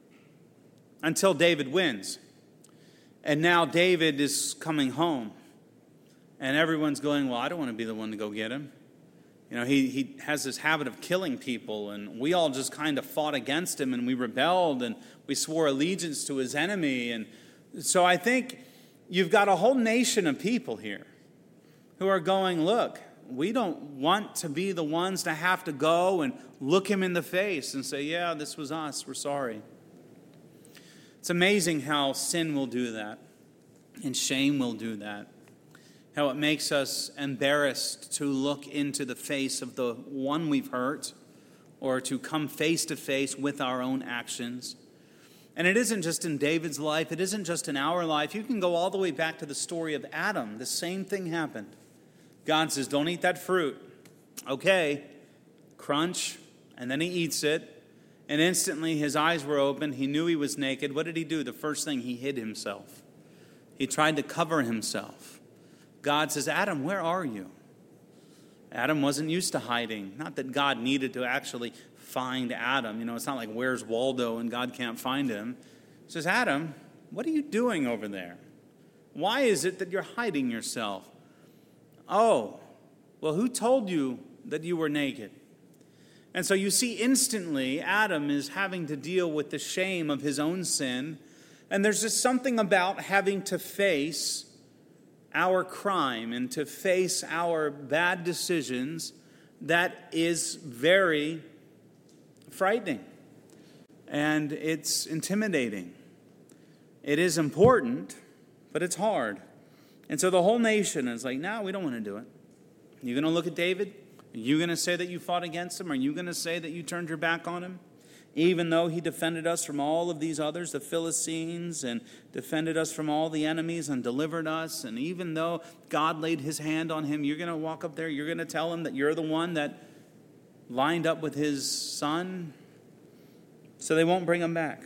until David wins. And now David is coming home. And everyone's going, well, I don't want to be the one to go get him. He has this habit of killing people, and we all just kind of fought against him, and we rebelled, and we swore allegiance to his enemy. And so I think you've got a whole nation of people here who are going, look, we don't want to be the ones to have to go and look him in the face and say, yeah, this was us, we're sorry. It's amazing how sin will do that, and shame will do that. How it makes us embarrassed to look into the face of the one we've hurt, or to come face to face with our own actions. And it isn't just in David's life, it isn't just in our life. You can go all the way back to the story of Adam. The same thing happened. God says, don't eat that fruit. Okay, crunch, and then he eats it, and instantly his eyes were open. He knew he was naked. What did he do? The first thing, he hid himself. He tried to cover himself. God says, Adam, where are you? Adam wasn't used to hiding. Not that God needed to actually find Adam. It's not like, where's Waldo, and God can't find him. He says, Adam, what are you doing over there? Why is it that you're hiding yourself? Oh, well, who told you that you were naked? And so you see instantly Adam is having to deal with the shame of his own sin. And there's just something about having to face our crime and to face our bad decisions that is very frightening. And it's intimidating. It is important, but it's hard. And so the whole nation is like, no, we don't want to do it. You're going to look at David? Are you going to say that you fought against him? Are you going to say that you turned your back on him? Even though he defended us from all of these others, the Philistines, and defended us from all the enemies and delivered us, and even though God laid his hand on him, you're going to walk up there, you're going to tell him that you're the one that lined up with his son? So they won't bring him back.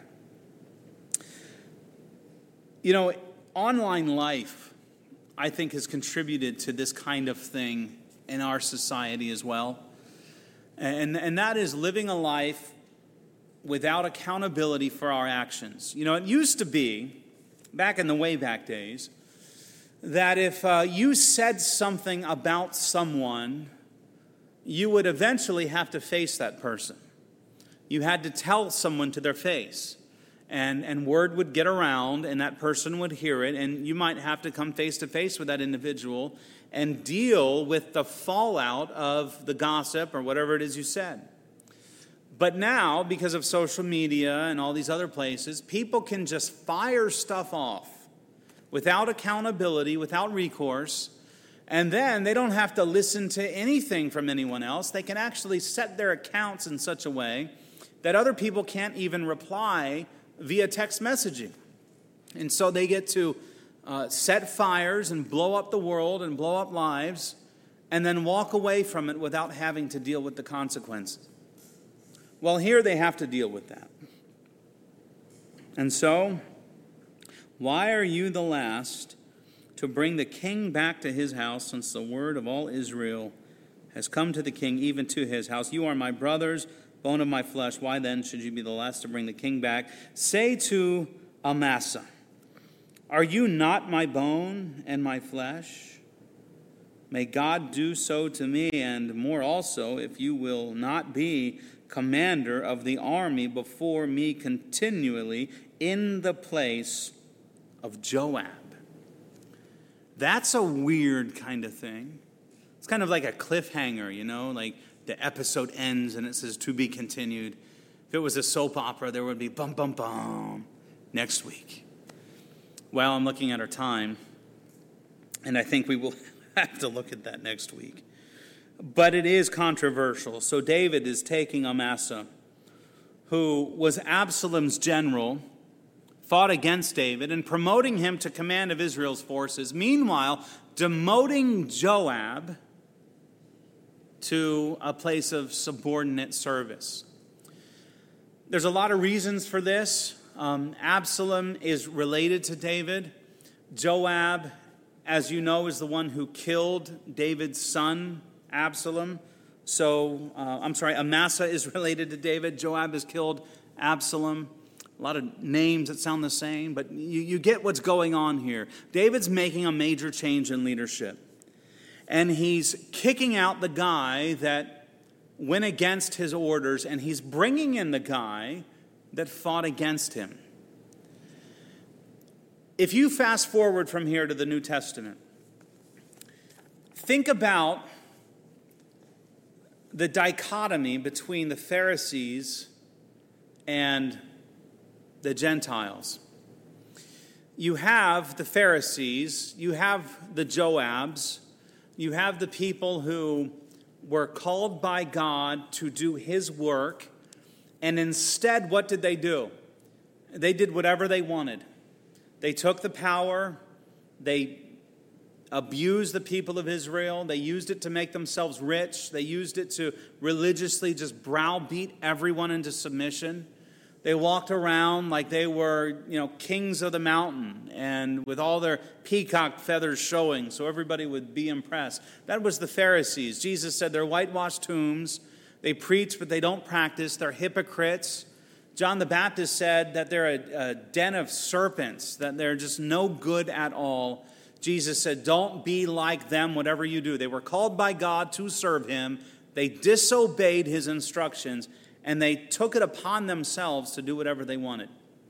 Online life, I think, has contributed to this kind of thing in our society as well. And that is living a life without accountability for our actions. It used to be, back in the way back days, that if you said something about someone, you would eventually have to face that person. You had to tell someone to their face. And word would get around, and that person would hear it, and you might have to come face to face with that individual and deal with the fallout of the gossip or whatever it is you said. But now, because of social media and all these other places, people can just fire stuff off without accountability, without recourse, and then they don't have to listen to anything from anyone else. They can actually set their accounts in such a way that other people can't even reply via text messaging. And so they get to set fires and blow up the world and blow up lives and then walk away from it without having to deal with the consequences. Well, here they have to deal with that. And so, why are you the last to bring the king back to his house, since the word of all Israel has come to the king, even to his house. You are my brothers, bone of my flesh. Why then should you be the last to bring the king back? Say to Amasa, are you not my bone and my flesh? May God do so to me, and more also, if you will not be commander of the army before me continually in the place of Joab. That's a weird kind of thing. It's kind of like a cliffhanger, you know, like the episode ends and it says to be continued. If it was a soap opera, there would be bum, bum, bum next week. Well, I'm looking at our time, and I think we will have to look at that next week. But it is controversial. So David is taking Amasa, who was Absalom's general, fought against David, and promoting him to command of Israel's forces. Meanwhile, demoting Joab to a place of subordinate service. There's a lot of reasons for this. Absalom is related to David. Joab, as you know, is the one who killed David's son, Absalom. Amasa is related to David. Joab has killed Absalom. A lot of names that sound the same, but you get what's going on here. David's making a major change in leadership. And he's kicking out the guy that went against his orders, and he's bringing in the guy that fought against him. If you fast forward from here to the New Testament, think about the dichotomy between the Pharisees and the Gentiles. You have the Pharisees, you have the Joabs, you have the people who were called by God to do his work, and instead, what did they do? They did whatever they wanted. They took the power, they abused the people of Israel, they used it to make themselves rich, they used it to religiously just browbeat everyone into submission. They walked around like they were, kings of the mountain, and with all their peacock feathers showing, so everybody would be impressed. That was the Pharisees. Jesus said they're whitewashed tombs. They preach, but they don't practice. They're hypocrites. John the Baptist said that they're a den of serpents, that they're just no good at all. Jesus said, don't be like them, whatever you do. They were called by God to serve him. They disobeyed his instructions, and they took it upon themselves to do whatever they wanted.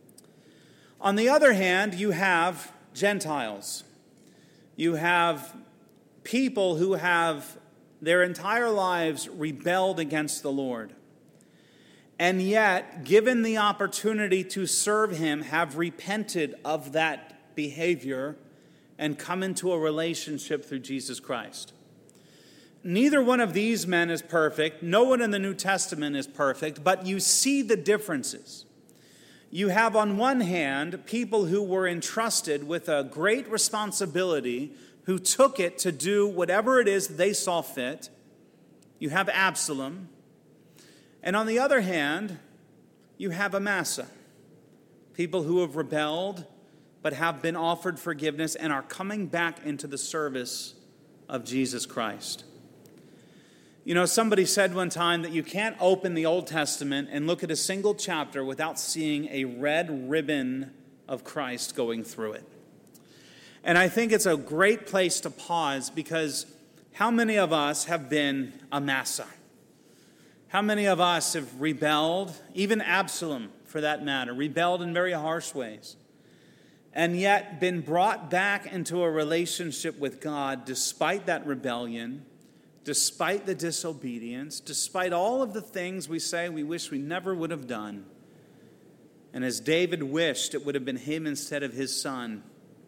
On the other hand, you have Gentiles. You have people who have their entire lives rebelled against the Lord, and yet, given the opportunity to serve him, have repented of that behavior and come into a relationship through Jesus Christ. Neither one of these men is perfect. No one in the New Testament is perfect, but you see the differences. You have on one hand people who were entrusted with a great responsibility, who took it to do whatever it is they saw fit. You have Absalom. And on the other hand, you have Amasa, people who have rebelled but have been offered forgiveness and are coming back into the service of Jesus Christ. Somebody said one time that you can't open the Old Testament and look at a single chapter without seeing a red ribbon of Christ going through it. And I think it's a great place to pause, because how many of us have been Amasa? How many of us have rebelled, even Absalom for that matter, rebelled in very harsh ways, and yet been brought back into a relationship with God despite that rebellion, despite the disobedience, despite all of the things we say we wish we never would have done. And as David wished it would have been him instead of his son,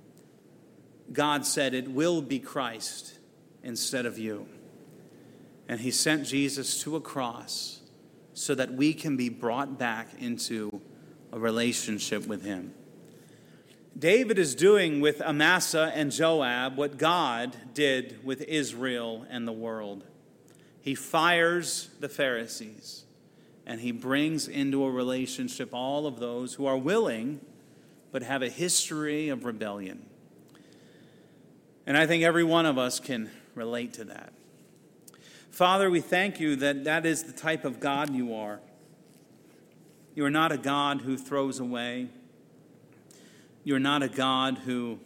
God said, it will be Christ instead of you. And he sent Jesus to a cross so that we can be brought back into a relationship with him. David is doing with Amasa and Joab what God did with Israel and the world. He fires the Pharisees, and he brings into a relationship all of those who are willing but have a history of rebellion. And I think every one of us can relate to that. Father, we thank you that that is the type of God you are. You are not a God who throws away. You are not a God who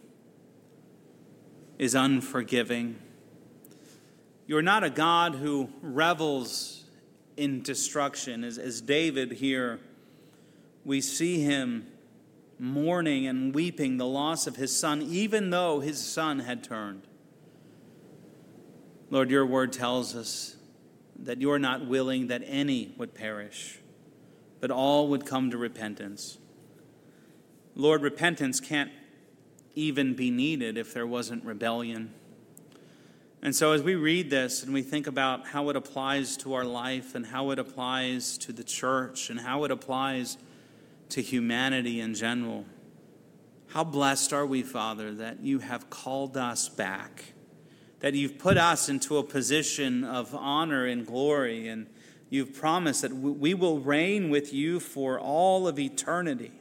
is unforgiving. You are not a God who revels in destruction. As David here, we see him mourning and weeping the loss of his son, even though his son had turned. Lord, your word tells us that you are not willing that any would perish, but all would come to repentance. Lord, repentance can't even be needed if there wasn't rebellion. And so as we read this and we think about how it applies to our life and how it applies to the church and how it applies to humanity in general, how blessed are we, Father, that you have called us back, that you've put us into a position of honor and glory, and you've promised that we will reign with you for all of eternity.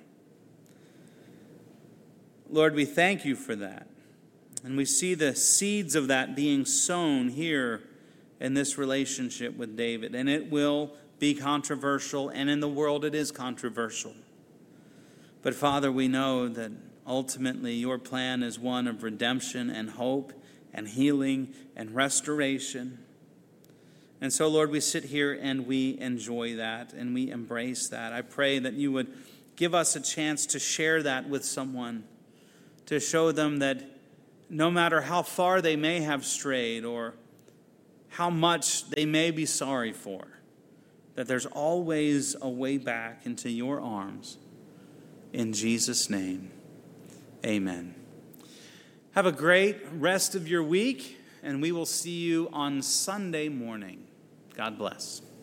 Lord, we thank you for that. And we see the seeds of that being sown here in this relationship with David. And it will be controversial, and in the world it is controversial. But Father, we know that ultimately your plan is one of redemption and hope and healing and restoration. And so, Lord, we sit here and we enjoy that and we embrace that. I pray that you would give us a chance to share that with someone, to show them that no matter how far they may have strayed or how much they may be sorry for, that there's always a way back into your arms. In Jesus' name, amen. Have a great rest of your week, and we will see you on Sunday morning. God bless.